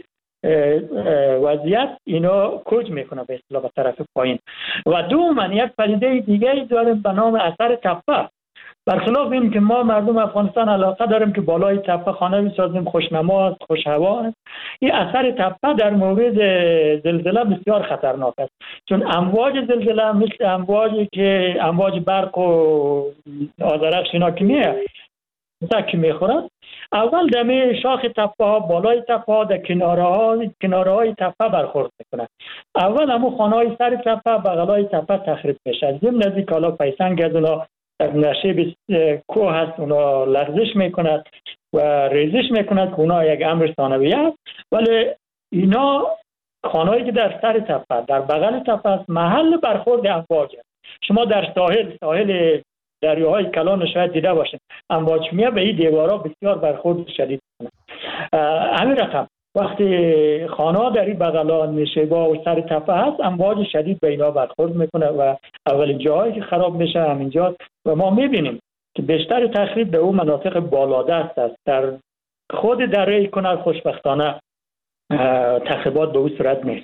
وضعیت اینا کوچ میکنه به اصطلاح به طرف پایین. و دوما یک پدیده دیگری داریم به نام اثر تپه. برخلاف این که ما مردم افغانستان علاقه داریم که بالای تپه خانه بسازیم، خوشنما است، خوش هوا است، این اثر تپه در مورد زلزله بسیار خطرناک است، چون امواج زلزله مثل امواجی که امواج برق و آذرخش اینا که میه تک میخورد، اول دمی شاخ تپه ها، بالای تپه ها، در کناره ها کناره های تپه برخورد میکنه. اول همون خانه های سر تپه بغلای تپه تخریب میشه. از این نزدیک حالا پیسنگ از اونا در نشیب کوه هست، اونا لرزش میکند و ریزش میکند که اونا یک امر ثانویه است، ولی اینا خانهایی که در سر تپه در بغل تپه است محل برخورد امواج است. شما در ساحل ساحل دریاهای کلان شاید دیده باشید، امواج میاد به این دیوارا بسیار برخورد شدید کنه. همین رقم وقتی خانه در این بغلا نشیبا و سر تپه هست، امواج شدید به اینا برخورد میکنه و اولین جاهایی که خراب میشه همینجا و ما میبینیم که بیشتر تخریب به اون مناطق بالادست است. در خود دره کنر خوشبختانه تخریبات به اون صورت نیست.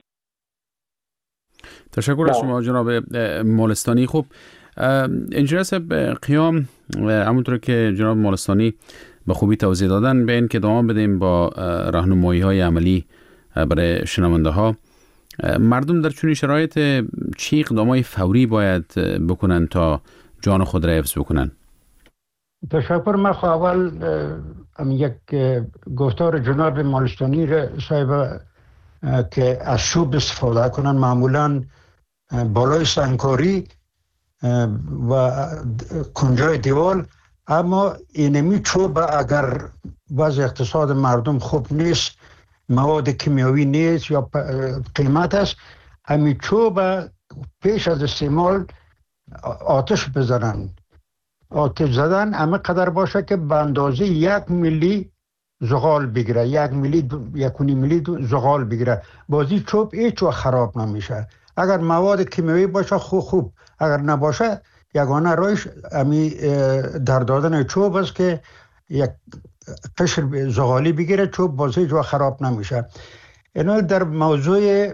تشکر از شما جناب مولستانی. خوب انجینیر صاحب قیام، همونطور که جناب مولستانی به خوبی توضیح دادن، به این که ادامه بدیم با راهنمایی های عملی برای شنونده ها. مردم در چنین شرایط چی اقدامات فوری باید بکنن تا جان خود را حفظ بکنن؟
تشکر. من خو اول یک گفتار جناب مولستانی را صاحب که از چوب استفاده کنن، معمولا بالای سنگکاری و کنجای دیوال، اما اینمی چوب اگر وضع اقتصاد مردم خوب نیست، مواد کیمیاوی نیست یا قیمت است، همین چوب پیش از استعمال آتش بزنن. آتش زدن همه قدر باشه که به اندازه یک میلی زغال بگیره، یک میلی یکونی میلی زغال بگیره. بازی چوب هیچ وقت خراب نمیشه. اگر مواد کیمیاوی باشه خوب خوب، اگر نباشه یگانه روش امی در دادن چوب است که یک قشر زغالی بگیره، چوب بازی هیچ وقت خراب نمیشه. اینو در موضوع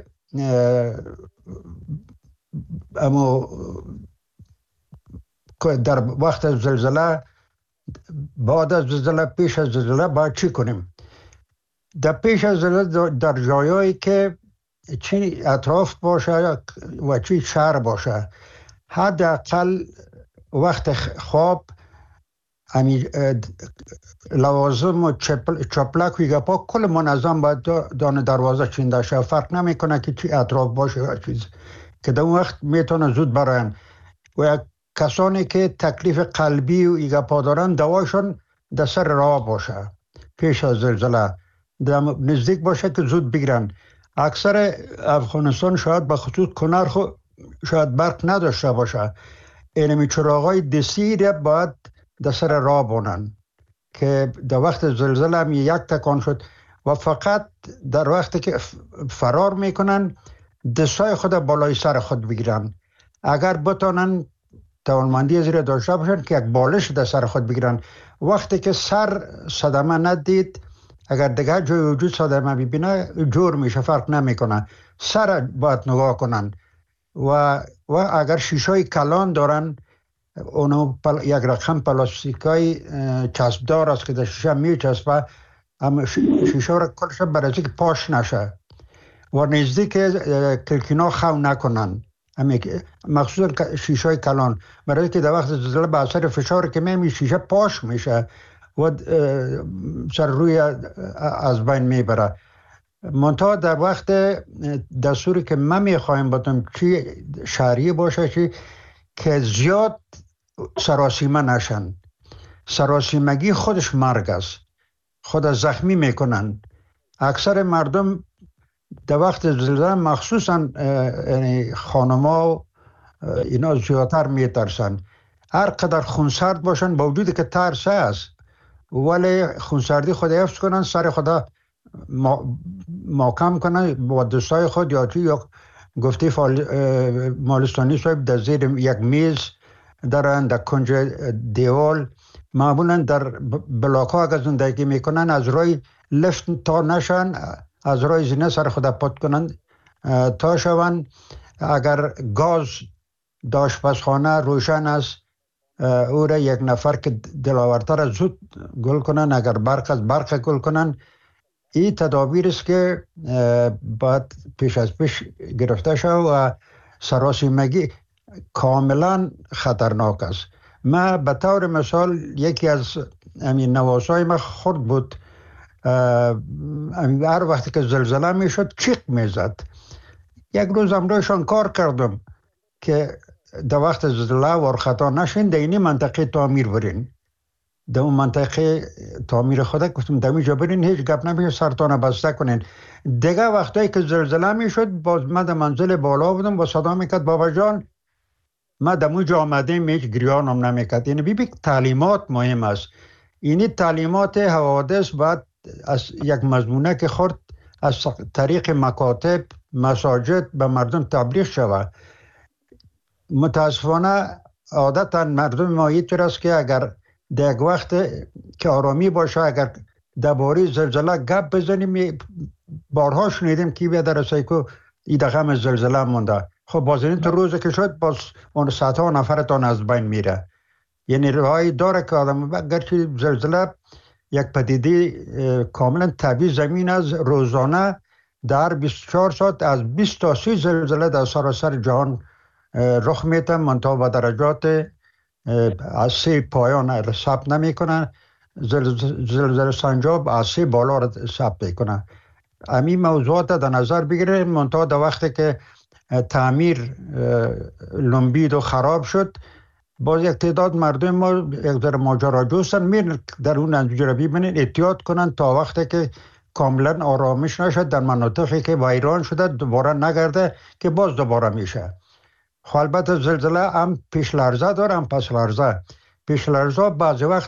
اما در وقت زلزله، بعد از زلزله، پیش از زلزله باید چی کنیم؟ در پیش از زلزله در جایایی که چی اطراف باشه و چی شهر باشه، حداقل وقت خواب امی لوازم و چپلک و گپا کل منظم باید دان دروازه چینده شه. فرق نمیکنه که چی اطراف باشه و چیز که در اون وقت میتونه زود براین. و کسانی که تکلیف قلبی و گپا دارن دواشون در سر راه باشه پیش از زلزله، نزدیک باشه که زود بگیرن. اکثر افغانستان شاید به خصوص کنر خو شاید برق نداشته باشه، اینمی چراغای دستی را باید در سر راه بونن که در وقت زلزله هم یک تکان شد و فقط در وقتی که فرار میکنن دستای خود بالای سر خود بگیرن. اگر بتانن توانمندی زیر داشته باشن که یک بالش در سر خود بگیرن، وقتی که سر صدمه ندید، اگر دیگه جای وجود صدمه ببینه جور میشه، فرق نمیکنه، سر باید نگاه کنن. و و اگر شیشای کلان دارن، اونو پل، یک رقم پلاستیکای چسبدار است که در شیشه میچسبه، اما شیشه را کلش برای که پاش نشه و نزدیک کلکینا خو نکنن، مخصوصا شیشه کلان، برای که در وقت زلزله به اثر فشار که میمی شیشه پاش میشه و سر روی از بین میبره. منتها در وقت دستوری که من میخوایم باتم چی شهریه باشه چی که زیاد سراسیمه نشن. سراسیمگی خودش مرگ است، خود زخمی میکنن. اکثر مردم در وقت زلزله مخصوصا یعنی خانما اینا زیادتر میترسن. هر قدر خونسرد باشن با وجود که ترس است، ولی خونسردی خود حفظ کنن، سر خدا محکم کنن با دستای خود، یا چی یا گفته مالستانی صاحب در زیر یک میز دارن، در کنج دیوال، معمولا در بلاک ها اگر زندگی میکنن از روی لفت تا نشن، از روی زینه سر خود پات کنن تا شون. اگر گاز داشپزخانه روشن است، او را یک نفر که دلاورتر زود گل کنن، اگر برق از برق گل کنن. این تدابیر است که باید پیش از پیش گرفته شد و سراسیمگی کاملا خطرناک است. من به طور مثال یکی از امین نواسای من خود بود، هر وقتی که زلزله می شد چیق می زد. یک روز امروزشان کار کردم که در وقت زلزله ورخطا نشین، در اینی منطقه تعمیر برین. در اون منطقه تعمیر خدا گفتم در اینجا برین، هیچ گپ نمیشه، سرتان بسته کنین. دیگه وقتایی که زلزله می شد باز من در منزل بالا بودم و صدا میکرد بابا جان ما در اونجا آمدیم، هیچ گریانم نمیکرد. یعنی بی بی تعلیمات مهم است. اینی تعلیمات حوادث باید از یک مضمونه که خورد از طریق مکاتب مساجد به مردم تبلیغ شود. متاسفانه عادتا مردم ما اینطور است که اگر در یک وقت که آرامی باشه، اگر درباره زلزله گپ بزنیم، بارها شنیدیم که به در سایکو این دقیقه زلزله مونده. خب باز این تو روز که شد باز اون صدها نفرتان از بین میره. یعنی رای داره که آدم اگرچه زلزله یک پدیده کاملا طبیعی زمین از روزانه در بیست و چهار ساعت از بیست تا سی زلزله در سراسر جهان رخ میده، منتها به درجات از سه پایان ثبت نمی کنن. زلزله سنجاب از سه بالا را ثبت میکنن. همین موضوعات در نظر بگیره. منتها در وقتی که تعمیر لنبید و خراب شد، باز یک تعداد مردم ما یک در ماجراجو هستن، میرن در اون نتیجه را ببینن، احتیاط کنن تا وقتی که کاملا آرامش نشد در مناطقی که ویران شده دوباره نگرده که باز دوباره میشه. خب البته زلزله هم پیش لرزه داره هم پس لرزه. پیش لرزه بعضی وقت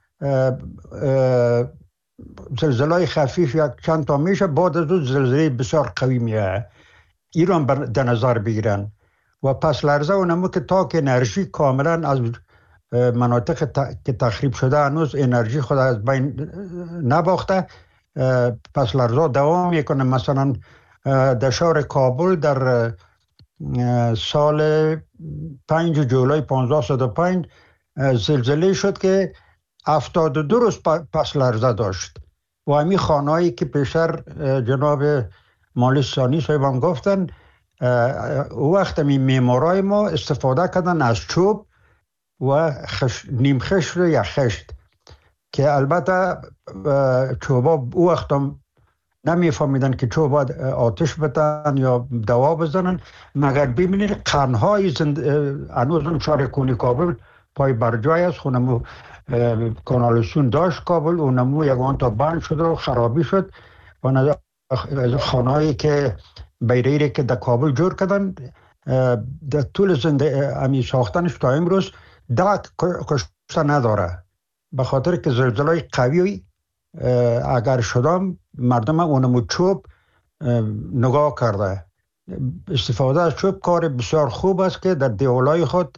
زلزله خفیف یک چند تا میشه، بعد از اون زلزله بسیار قوی میه. ایران در نظر بگیرن. و پس لرزه اونمو که تا که انرژی کاملا از مناطق که تخریب شده هنوز انرژی خود از بین نباخته، پس لرزه دوام میکنه. مثلا در شهر کابل در سال پنج جولای پانزده صد و پنج زلزله شد که هفتاد و دو روز پس لرزه داشت. و همین خانهایی که پیشتر جناب مالستانی صاحب هم گفتن، او وقت می معمارای ما استفاده کردن از چوب و خش... نیم خشت و یک خشت که البته چوبا او وقت هم نمی فهمیدن که چوبا آتش بتن یا دوا بزنن، مگر ببینید قرنهای زند... هنوز شهر کونی کابل پای برجای است، خونمو کانالسون داشت کابل، اونمو یکان تا بند شد و خرابی شد. و خانهایی که بیریری که در کابل جور کردن در طول زنده امی ساختنش تا امروز ده کشته نداره، به خاطر که زلزله قوی اگر شدم مردم اونمو چوب نگاه کرده. استفاده از چوب کار بسیار خوب است که در دیوالای خود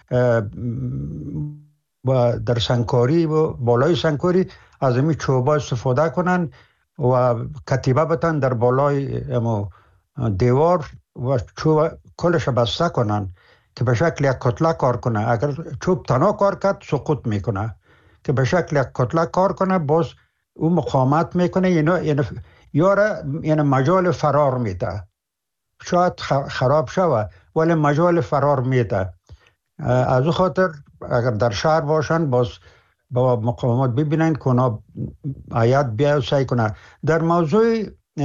و در سنگکاری و بالای سنگکاری از این چوبا استفاده کنن و کتیبه بتن در بالای دیوار و چوب کلش بسته کنن که به شکل یک کتله کار کنه. اگر چوب تنها کار کرد سقوط میکنه، که به شکل یک کتله کار کنه باز اون مقاومت میکنه. اینا یاره یعنی مجال فرار میده، شاید خراب شوه ولی مجال فرار میده. از او خاطر اگر در شهر باشن باز با مقاومت ببینن که اونا آیات بیا و سعی کنن. در موضوع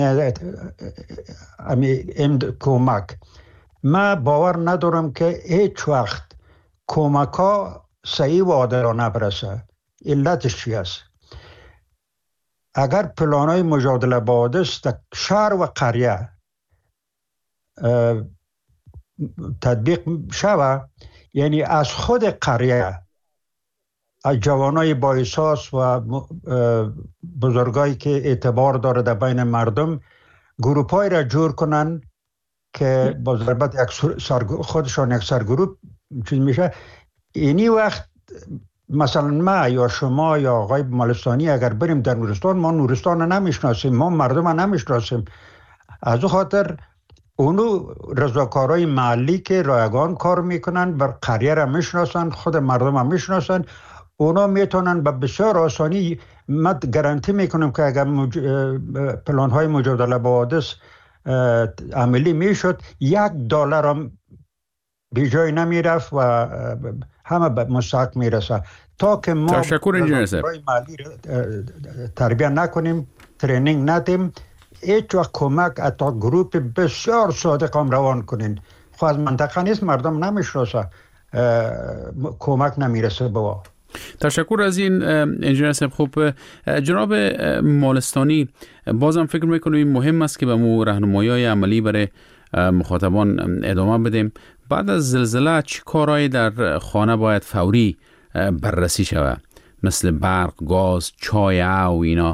کمک من باور ندارم که هیچ وقت کمک ها صحیح و عادلانه برسه. علتش چی است؟ اگر پلان های مجادله با حادث در شهر و قریه تطبیق شوه، یعنی از خود قریه از جوانای با احساس و بزرگایی که اعتبار داره در بین مردم گروپای را جور کنن که با ضربت یک خودشان یک سرگروپ چیز میشه. اینی وقت مثلا ما یا شما یا آقای مالستانی اگر بریم در نورستان، ما نورستان رو نمیشناسیم، ما مردم رو نمیشناسیم. از او خاطر اونو رضاکارای محلی که رایگان کار میکنن بر قریه را میشناسن، خود مردم هم میشناسن، اونا میتونن به بسیار آسانی. من گارانتی میکنم که اگر مج... پلان های مجادله با حادث عملی میشد، یک دلار هم بی جای نمیرفت و همه به مستحق میرسه. تا که ما رضاکارای محلی تربیت نکنیم، ترینینگ ندیم، هیچ وقت کمک حتی گروپ بسیار صادق هم روان کنین خود از منطقه نیست، مردم نمیشناسه، کمک نمیرسه بوا.
تشکر از این انجینر صاحب. خوب جناب مالستانی، بازم فکر میکنم مهم است که به مو راهنمایی‌های عملی برای مخاطبان ادامه بدیم. بعد از زلزله چه کارهایی در خانه باید فوری بررسی شود، مثل برق، گاز، چای و اینا؟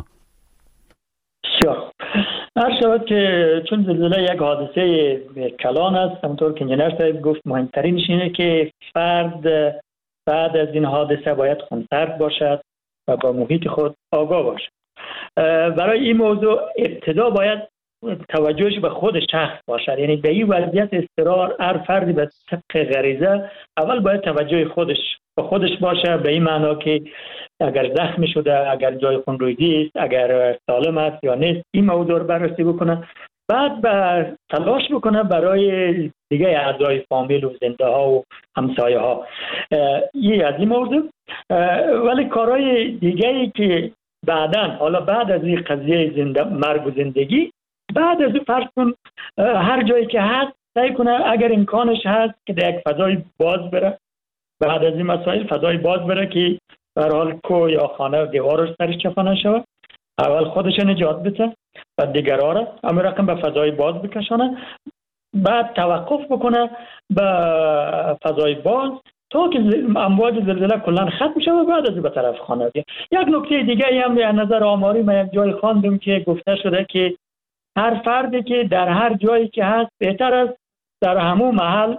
بسیار هر شود که چون زلزله یک حادثه کلان است، همونطور که انجینر صاحب گفت مهمترینش اینه که فرد بعد از این حادثه باید خونسرد باشد و با محیط خود آگاه باشد. برای این موضوع ابتدا باید توجهش به خود شخص باشد، یعنی به این وضعیت اضطرار هر فردی به طبق غریزه اول باید توجه خودش به خودش باشه، به این معنا که اگر زخمی شده، اگر جای خونریزی است، اگر سالم است یا نیست، این موضوع رو بررسی بکنه. بعد به تلاش بکنه برای دیگه اعضای فامیل و زنده ها و همسایه ها. این از این موضوع. ولی کارهای دیگه ای که بعداً حالا بعد از این قضیه زنده مرگ و زندگی، بعد از این فرض کن هر جایی که هست سعی کنه اگر امکانش هست که در یک فضای باز بره، بعد از این مسائل فضای باز بره که به هر حال کو یا خانه و دیوارش سرش چفانه شود، اول خودش نجات بده و دیگرها را همه رقم به فضای باز بکشانه، بعد توقف بکنه به فضای باز تا که امواج زلزله کلا ختم شود و بعد از به طرف خانه بیاد. یک نکته دیگه هم به نظر آماری من یک جای خواندم که گفته شده که هر فردی که در هر جایی که هست بهتر است در همون محل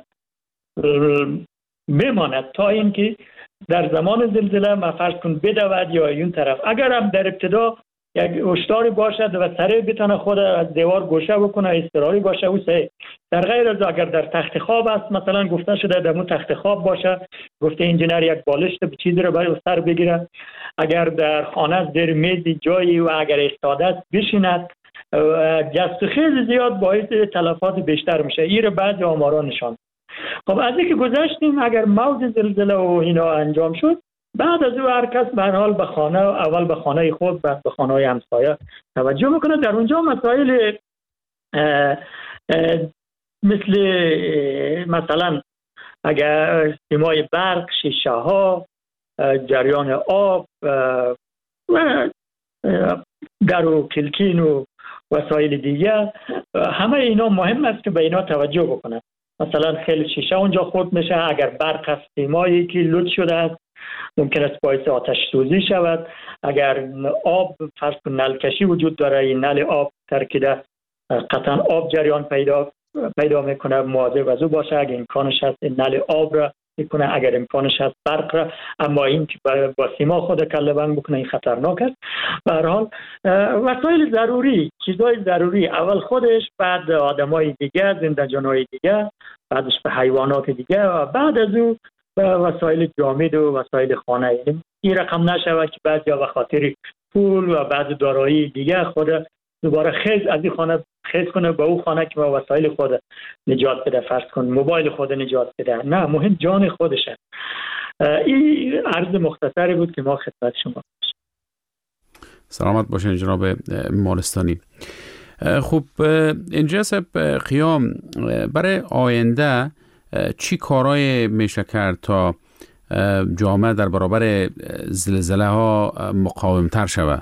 بماند تا اینکه در زمان زلزله ما فرض کن بدود یا این طرف. اگر هم در ابتدا یک هشداری باشد و سریع بتونه خود از دیوار گوشه بکنه، اضطراری باشه او سه. در غیر از اگر در تخت خواب است، مثلا گفته شده در مو تخت خواب باشه، گفته انجینر یک بالشت به چیزی رو برای سر بگیره. اگر در خانه است در میز جایی و اگر ایستاده است بشیند. جست و خیز زیاد باعث تلفات بیشتر میشه. این رو بعضی آمارا نشان. خب از اینکه گذشتیم، اگر موج زلزله و اینا انجام شد، بعد از او هر کس به هر حال به خانه، اول به خانه خود بعد به خانه های همسایه توجه میکنه. در اونجا مسائل اه اه مثل مثلا اگر سیمای برق، شیشه ها، جریان آب و در و کلکین و وسایل دیگه، همه اینا مهم است که به اینا توجه بکنه. مثلا خیلی شیشه اونجا خورد میشه، اگر برق است، سیمایی که لود شده است ممکن است باعث آتش سوزی شود. اگر آب فرض کن نلکشی وجود داره، این نل آب ترکیده قطعا آب جریان پیدا پیدا میکنه، مواظب از او باشه. اگر امکانش هست نل آب را میکنه، اگر امکانش هست برق را، اما این که با سیما خود کله بند بکنه این خطرناک است. به هر حال وسایل ضروری، چیزهای ضروری، اول خودش، بعد آدمای دیگه، زنده جانهای دیگه، بعدش به حیوانات دیگه و بعد از او به وسایل جامد و وسایل خانه. این رقم نشود که بعضیا به خاطر پول و بعد دارایی دیگه خود دوباره خیز از این خانه خیز کنه به اون خانه که با وسایل خود نجات بده، فرض کن موبایل خود نجات بده. نه، مهم جان خودشه. این عرض مختصری بود که ما خدمت شما داشتیم.
سلامت باشین جناب مالستانی. خوب، اینجا صاحب قیام، برای آینده چی کارهای میشه کرد تا جامعه در برابر زلزله ها مقاومتر شود؟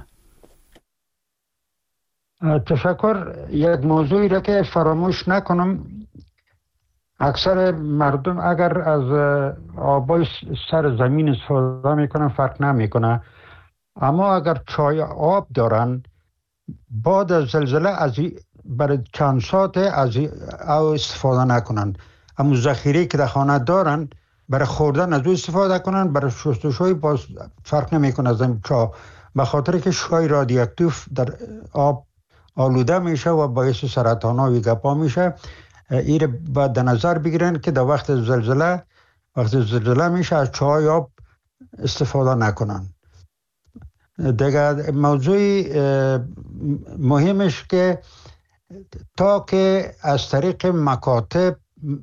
تشکر. یک موضوعی را که فراموش نکنم، اکثر مردم اگر از آبای سر زمین استفاده میکنن فرق نمیکنه، اما اگر چای آب دارن بعد از زلزله از برای چند ساعت از او استفاده نکنن. اما ذخیره که در خانه دارن برای خوردن از او استفاده کنن، برای شستشوی باز فرق نمیکنه از این چا، به خاطر که شوی رادیواکتیو در آب آلوده میشه و باعث سرطان ها و گپا میشه. این باید در نظر بگیرن که در وقت زلزله وقت زلزله میشه از چای آب استفاده نکنن. دیگه موضوع مهمش که تا که از طریق مکاتب،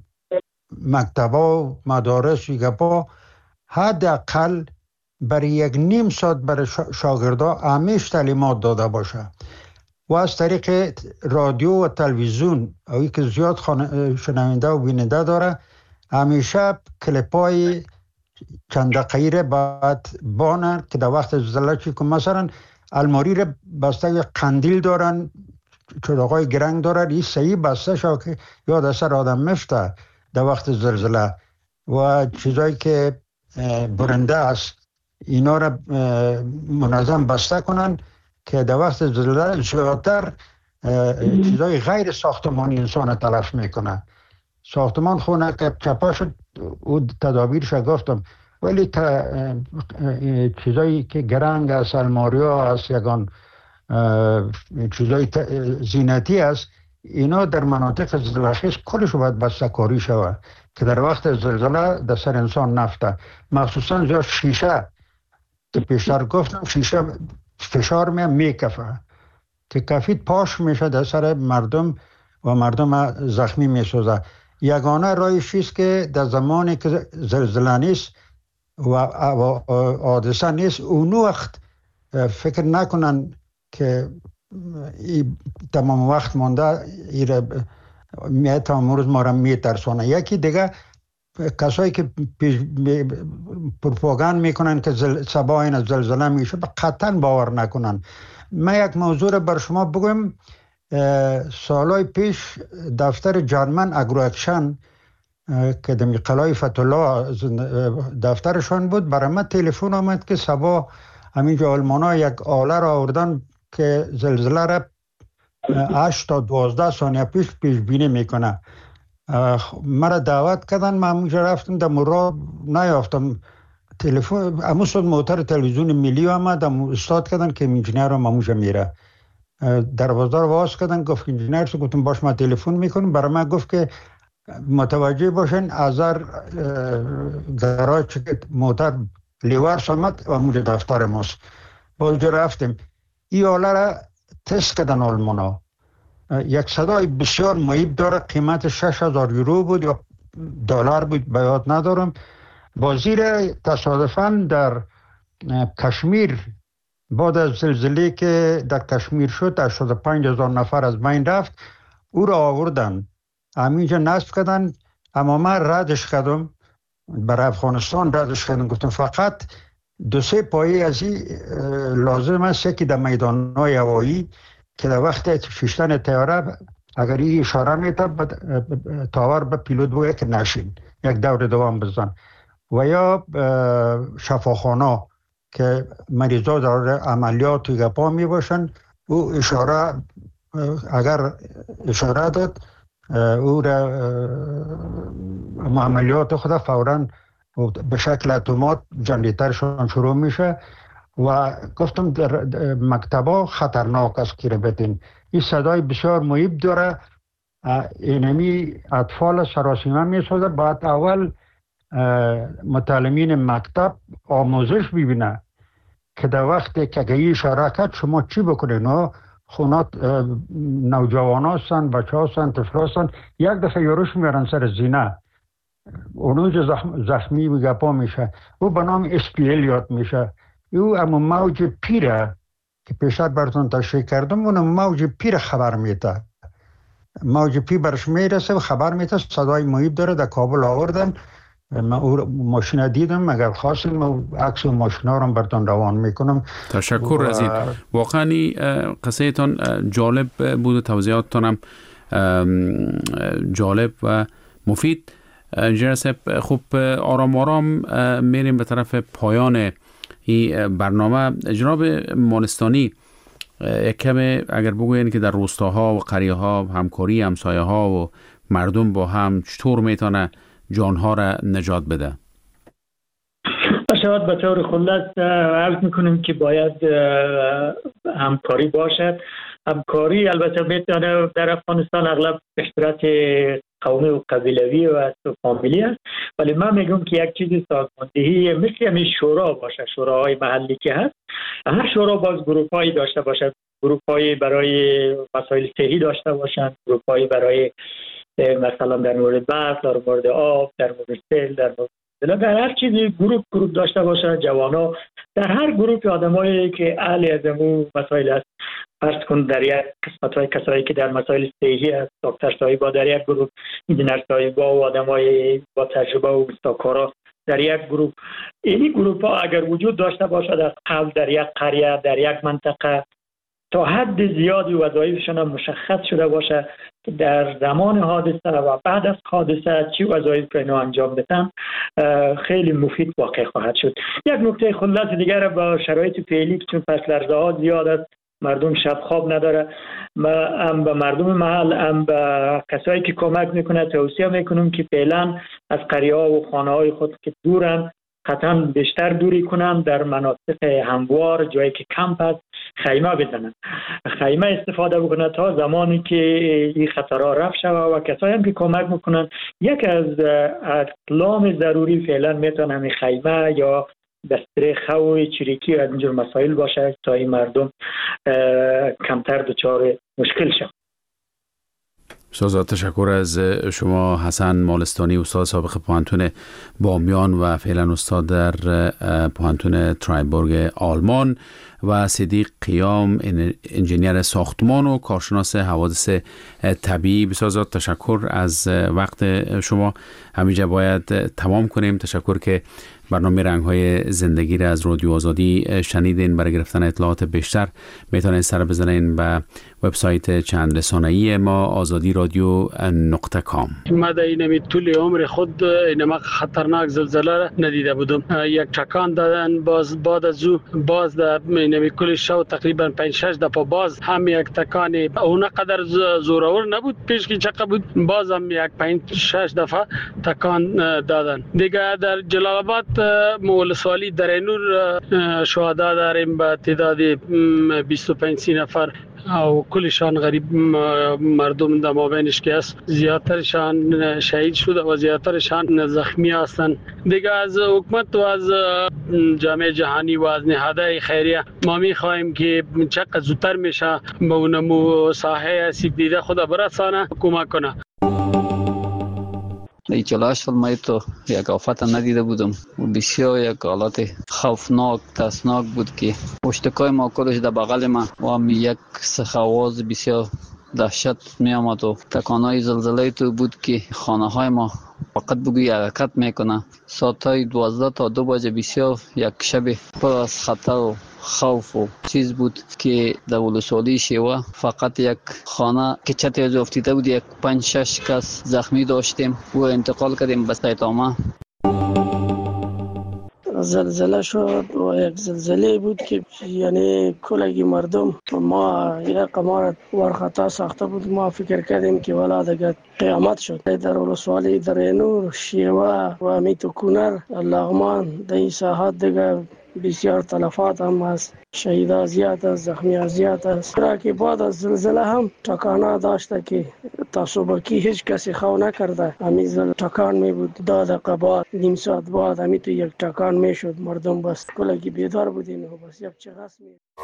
مکتبا و مدارس و گپا حداقل برای یک نیم ساعت برای شاگردا همیشه تعلیمات داده باشه و از طریق رادیو و تلویزیون، اوی که زیاد شنونده و بیننده داره، همیشه کلیپای چند دقیقه بعد بانن که در وقت زلزله چی کنن. مثلا الماری رو بسته قندیل دارن، چراغای گرنگ دارن، این صحیح بسته شو که یاد اثر آدم مفته در وقت زلزله. و چیزایی که برنده است اینا رو منظم بسته کنن که در وقت زلزله زیادتر چیزای غیر ساختمانی انسان تلف میکنه. ساختمان خونه که چپا شد او تدابیرش گفتم، ولی چیزایی که گرنگ است، الماریا است، یگان چیزای زینتی است، اینا در مناطق زلزله‌خیز کلش باید بسته کاری شود که در وقت زلزله در سر انسان نفته. مخصوصا زیاد شیشه که پیشتر گفتم، شیشه فشار می میکفه که کفید پاش میشه در سر مردم و مردم زخمی میسوزه. یگانه رایش است که در زمانی که زلزله نیست و حادثه نیست، اون وقت فکر نکنن که تمام وقت مانده ایره می تمام روز ما را می ترسونه. یکی دیگه کسایی که پروپاگاند میکنن که سبا این زلزله میشه، قطعا باور نکنن. من یک موضوع را بر شما بگم. سالهای پیش دفتر جرمن اگرو اکشن که در قلعه فتح‌الله دفترشان بود، برای من تلفن آمد که سبا همینجا آلمانا یک آله را آوردن که زلزله را هشت تا دوازده ثانیه پیش پیش بینی میکنه. مرا دعوت کردن، من همونجا رفتم، در مرا نیافتم تلفن. همون صد موتر تلویزیون ملی آمد، استاد کردن که انجینیر هم همونجا میره. دروازه رو باز کردن، گفت انجینیر سو، گفتم باش من تلفن میکنم. برای من گفت که متوجه باشین ازار گراج که موتر لیوارس آمد و همونجا دفتر ماست. باز رفتیم، این آله را تست کردن آلمانا. یک صدای بسیار مهیب داره، قیمت شش هزار یورو بود یا دلار بود، به یاد ندارم. بازیر تصادفاً در کشمیر بعد از زلزله که در کشمیر شد هشتاد و پنج هزار نفر از بین رفت، او را آوردن همینجا نصب کردن. اما من ردش کردم، برای افغانستان ردش کردم. گفتم فقط دو سه پایی از این لازم است که در میدان‌های هوایی که در وقت شیشتن تیاره اگر این اشاره میتب تاور به پیلوت بگه که نشین، یک دور دوام بزن. و یا شفاخانه که مریضا در عملیات و گپا می باشن، او اشاره اگر اشاره داد او را عملیات خود فوراً به شکل اتومات جنریترشان شروع میشه. و گفتم در مکتبا خطرناک است که بتین این صدای بسیار مهیب داره. اینمی اطفال سراسیمه می سازه. باید اول متعلمین مکتب آموزش ببینه که در وقت که این اشاره کرد شما چی بکنین. خونات نوجوان هستن، بچه هستن، طفل هستن، یک دفعه یاروش میارن سر زینه، اونوز زخم زخمی و گپا میشه. او به نام اس پی ال یاد میشه. او اما موج پیره که پیشتر براتون تشریح کردم، اون موج پیر خبر میده. موج پی برش میرسه و خبر میده. صدای مهیب داره. در کابل آوردن، من او ماشین دیدم. اگر خواستیم عکس ماشین ها رو براتون روان میکنم.
تشکر و... از این. واقعا قصه تان جالب بود و توضیحاتتان هم جالب و مفید. انجینر صاحب، خب آرام آرام میریم به طرف پایان این برنامه. جناب مالستانی، یک کمی اگر بگوین که در روستاها و قریه ها همکاری همسایه ها و مردم با هم چطور میتونه جانها را نجات بده؟
شاید به طور خلاص عرض میکنیم که باید همکاری باشد. همکاری البته میتونه در افغانستان اغلب به صورت قومی و قبیلوی و فامیلی است، ولی من میگم که یک چیزی سازماندهی مثل همین شورا باشه، شوراهای محلی که هست. هر شورا باز گروپایی داشته باشه، گروپایی برای مسائل صحی داشته باشن، گروپایی برای مثلا در مورد برق، در مورد آب، در مورد سیل، در مورد در هر چیزی گروپ گروپ داشته باشن. جوانا در هر گروپ آدمایی که اهل از امو مسائل است، فرض کن در یک قسمت های کسایی که در مسائل صحی است، دکتر صاحبا در یک گروپ، انجینر صاحبا و آدمای با تجربه و استاکارا در یک گروپ. این گروپ ها اگر وجود داشته باشد از قبل در یک قریه، در یک منطقه، تا حد زیادی وظایفشون مشخص شده باشه که در زمان حادثه و بعد از حادثه چی وظایف رو اینا انجام بدن، خیلی مفید واقع خواهد شد. یک نکته خلاص دیگر با شرایط فعلی که چون پس لرزه ها زیاد است، مردم شب خواب نداره، ما هم به مردم محل هم به کسایی که کمک میکنه توصیه میکنم که فعلا از قریه ها و خانه های خود که دورن قطعا بیشتر دوری کنن، در مناطق هموار جایی که کمپ است خیمه بزنن، خیمه استفاده بکنن تا زمانی که این خطرها رفع شود. و کسایی هم که کمک میکنن، یک از اقلام ضروری فعلا میتونه همین خیمه یا دستره خوی چریکی و اینجور مسائل باشه تا این مردم کمتر دچار مشکل شد.
استاد، تشکر از شما. حسن مالستانی، استاد سابق پوهنتون بامیان و فعلا استاد در پوهنتون ترایبورگ آلمان، و صدیق قیام، انجینیر ساختمان و کارشناس حوادث طبیعی. بسیار تشکر از وقت شما. همینجا باید تمام کنیم. تشکر که برنامه رنگ‌های زندگی را از رادیو آزادی شنیدین. برای گرفتن اطلاعات بیشتر میتونید سر بزنین به وبسایت چند رسانه‌ای ما آزادی رادیو نقطه کام.
ما در این طول عمر خود اینما خطرناک زلزله ندیده بودم. یک چکان دادن، باز بعد از او باز در اینمی کل شو تقریبا پنج شش دفعه باز هم یک تکان اون قدر زورآور نبود، پیش کی چقدر بود، باز هم یک پنج شش دفعه تکان دادن. دیگه در جلال آباد مولسوالی در اینور شهدا داریم به تعداد بیست و پنج نفر او کلشان غریب مردم در مابینش که است، زیادترشان شهید شده و زیادترشان زخمی هستند. دیگه از حکومت و از جامعه جهانی و از نهادهای خیریه ما می‌خواهیم که چقدر زودتر میشه به اونمو ساحه آسیب دیده خود برسانه، کمک کنه.
ای چلاش فلمای تو یک آفت ندیده بودم و بسیار یک حالت خوفناک ترسناک بود که پشتکای ما کلش در بغل ما و هم یک سخواز بسیار دهشت می آمد و تکانای زلزله تو بود که خانه های ما فقط بگوی حرکت میکنه. ساعت های دوازده تا دو بجه بسیار یک شب پر از خطر و خوف و چیز بود که در ولسوالی شیوه فقط یک خانه که چت از افتیده بود، یک پنج شش کس زخمی داشتیم و انتقال کردیم به سایتامه.
زلزله شد و یک زلزله بود که یعنی کلگی مردم ما یک قمار ورخطا ساخته بود. ما فکر کردیم که ولا دیگه قیامت شد. در ولسوالی درینور، شیوه و امیت و کنر، لغمان در این ساحات دیگه بسیار تلفات هم هست، شهیدا زیاد است، زخمی زیاد است. را که بعد از زلزله هم تکانه داشته که تا صبحکی هیچ کسی خو نکرده. همین زل تکان می بود، دو دقیقه بعد، نیم ساعت بعد همین تو یک تکان می شد. مردم بس کلگی بیدار بودین و بس یک چغس می